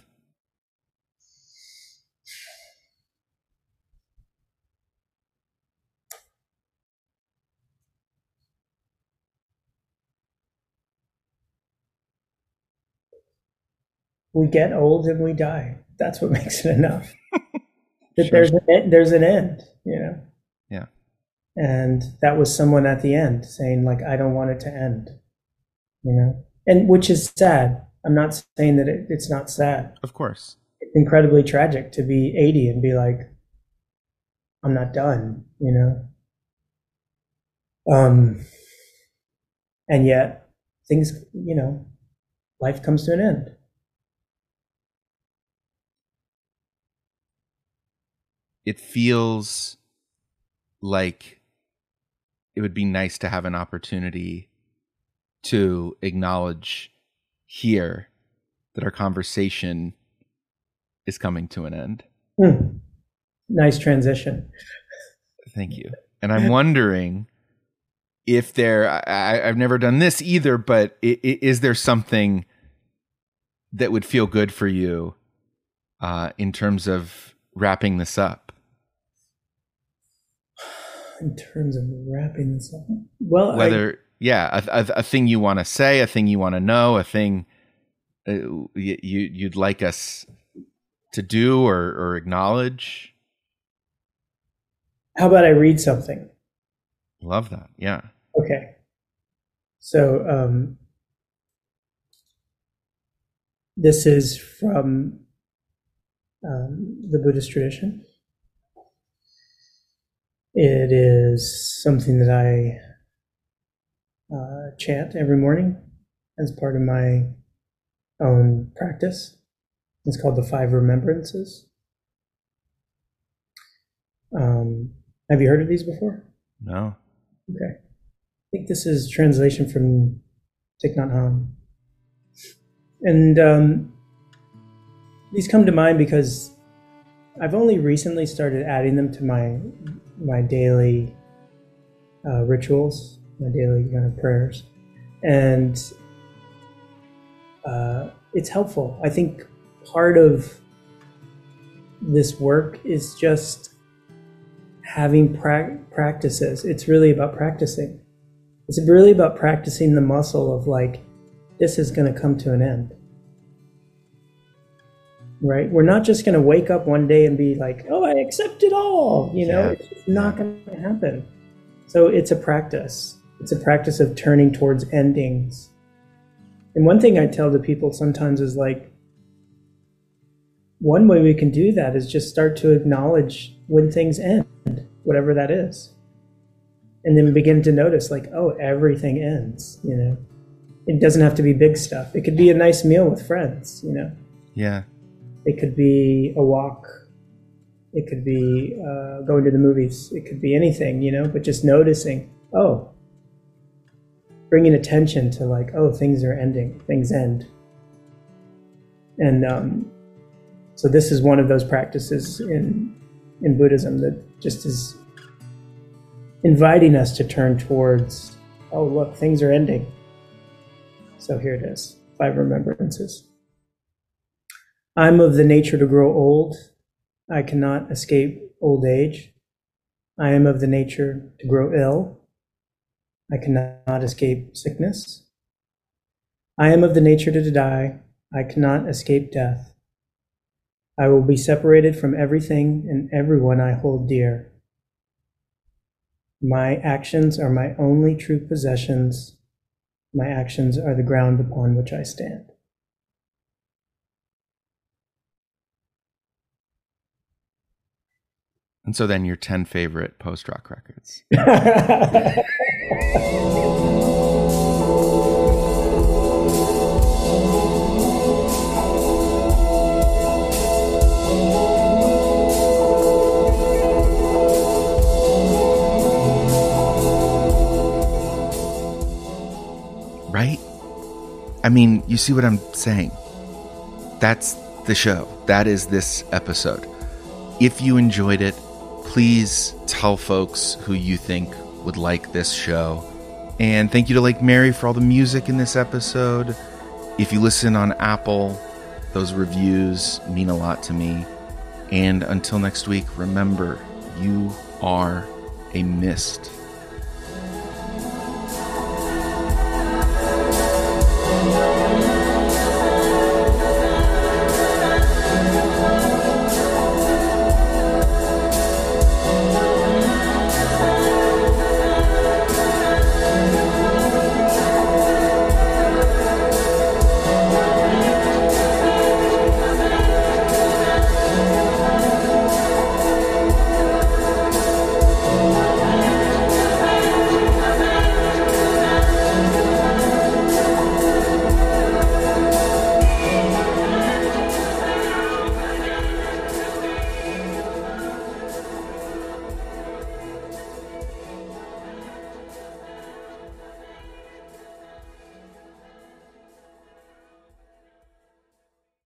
We get old and we die. That's what makes it enough. That Sure. there's an, there's an end, you know. Yeah. And that was someone at the end saying, like, I don't want it to end, you know. And which is sad. I'm not saying that it, it's not sad. Of course. It's incredibly tragic to be eighty and be like, I'm not done, you know. Um, and yet things, you know, life comes to an end. It feels like it would be nice to have an opportunity to acknowledge here that our conversation is coming to an end. Hmm. Nice transition. Thank you. And I'm wondering if there, I, I've never done this either, but is there something that would feel good for you uh, in terms of wrapping this up? In terms of wrapping this up, well, whether I, yeah, a, a, a thing you want to say, a thing you want to know, a thing uh, you you'd like us to do or, or acknowledge. How about I read something? Love that. Yeah. Okay. So um, this is from um, the Buddhist tradition. It is something that I uh, chant every morning as part of my own practice. It's called the Five Remembrances. Um, have you heard of these before? No. Okay. I think this is translation from Thich Nhat Hanh. And um, these come to mind because I've only recently started adding them to my my daily uh, rituals, my daily kind of prayers, and uh, it's helpful. I think part of this work is just having pra- practices. It's really about practicing. It's really about practicing the muscle of like, this is going to come to an end. Right? We're not just going to wake up one day and be like, oh, I accept it all. You know, Yeah. it's just not going to happen. So it's a practice. It's a practice of turning towards endings. And one thing I tell the people sometimes is like, one way we can do that is just start to acknowledge when things end, whatever that is. And then begin to notice like, oh, everything ends, you know. It doesn't have to be big stuff. It could be a nice meal with friends, you know. Yeah. It could be a walk. It could be uh, going to the movies. It could be anything, you know, but just noticing, oh, bringing attention to like, oh, things are ending, things end. And um, so this is one of those practices in in Buddhism that just is inviting us to turn towards, oh, look, things are ending. So here it is, Five Remembrances. I'm of the nature to grow old. I cannot escape old age. I am of the nature to grow ill. I cannot escape sickness. I am of the nature to die. I cannot escape death. I will be separated from everything and everyone I hold dear. My actions are my only true possessions. My actions are the ground upon which I stand. And so then your ten favorite post-rock records. Right? I mean, you see what I'm saying? That's the show. That is this episode. If you enjoyed it, please tell folks who you think would like this show. And thank you to Lake Mary for all the music in this episode. If you listen on Apple, those reviews mean a lot to me. And until next week, remember, you are a mist.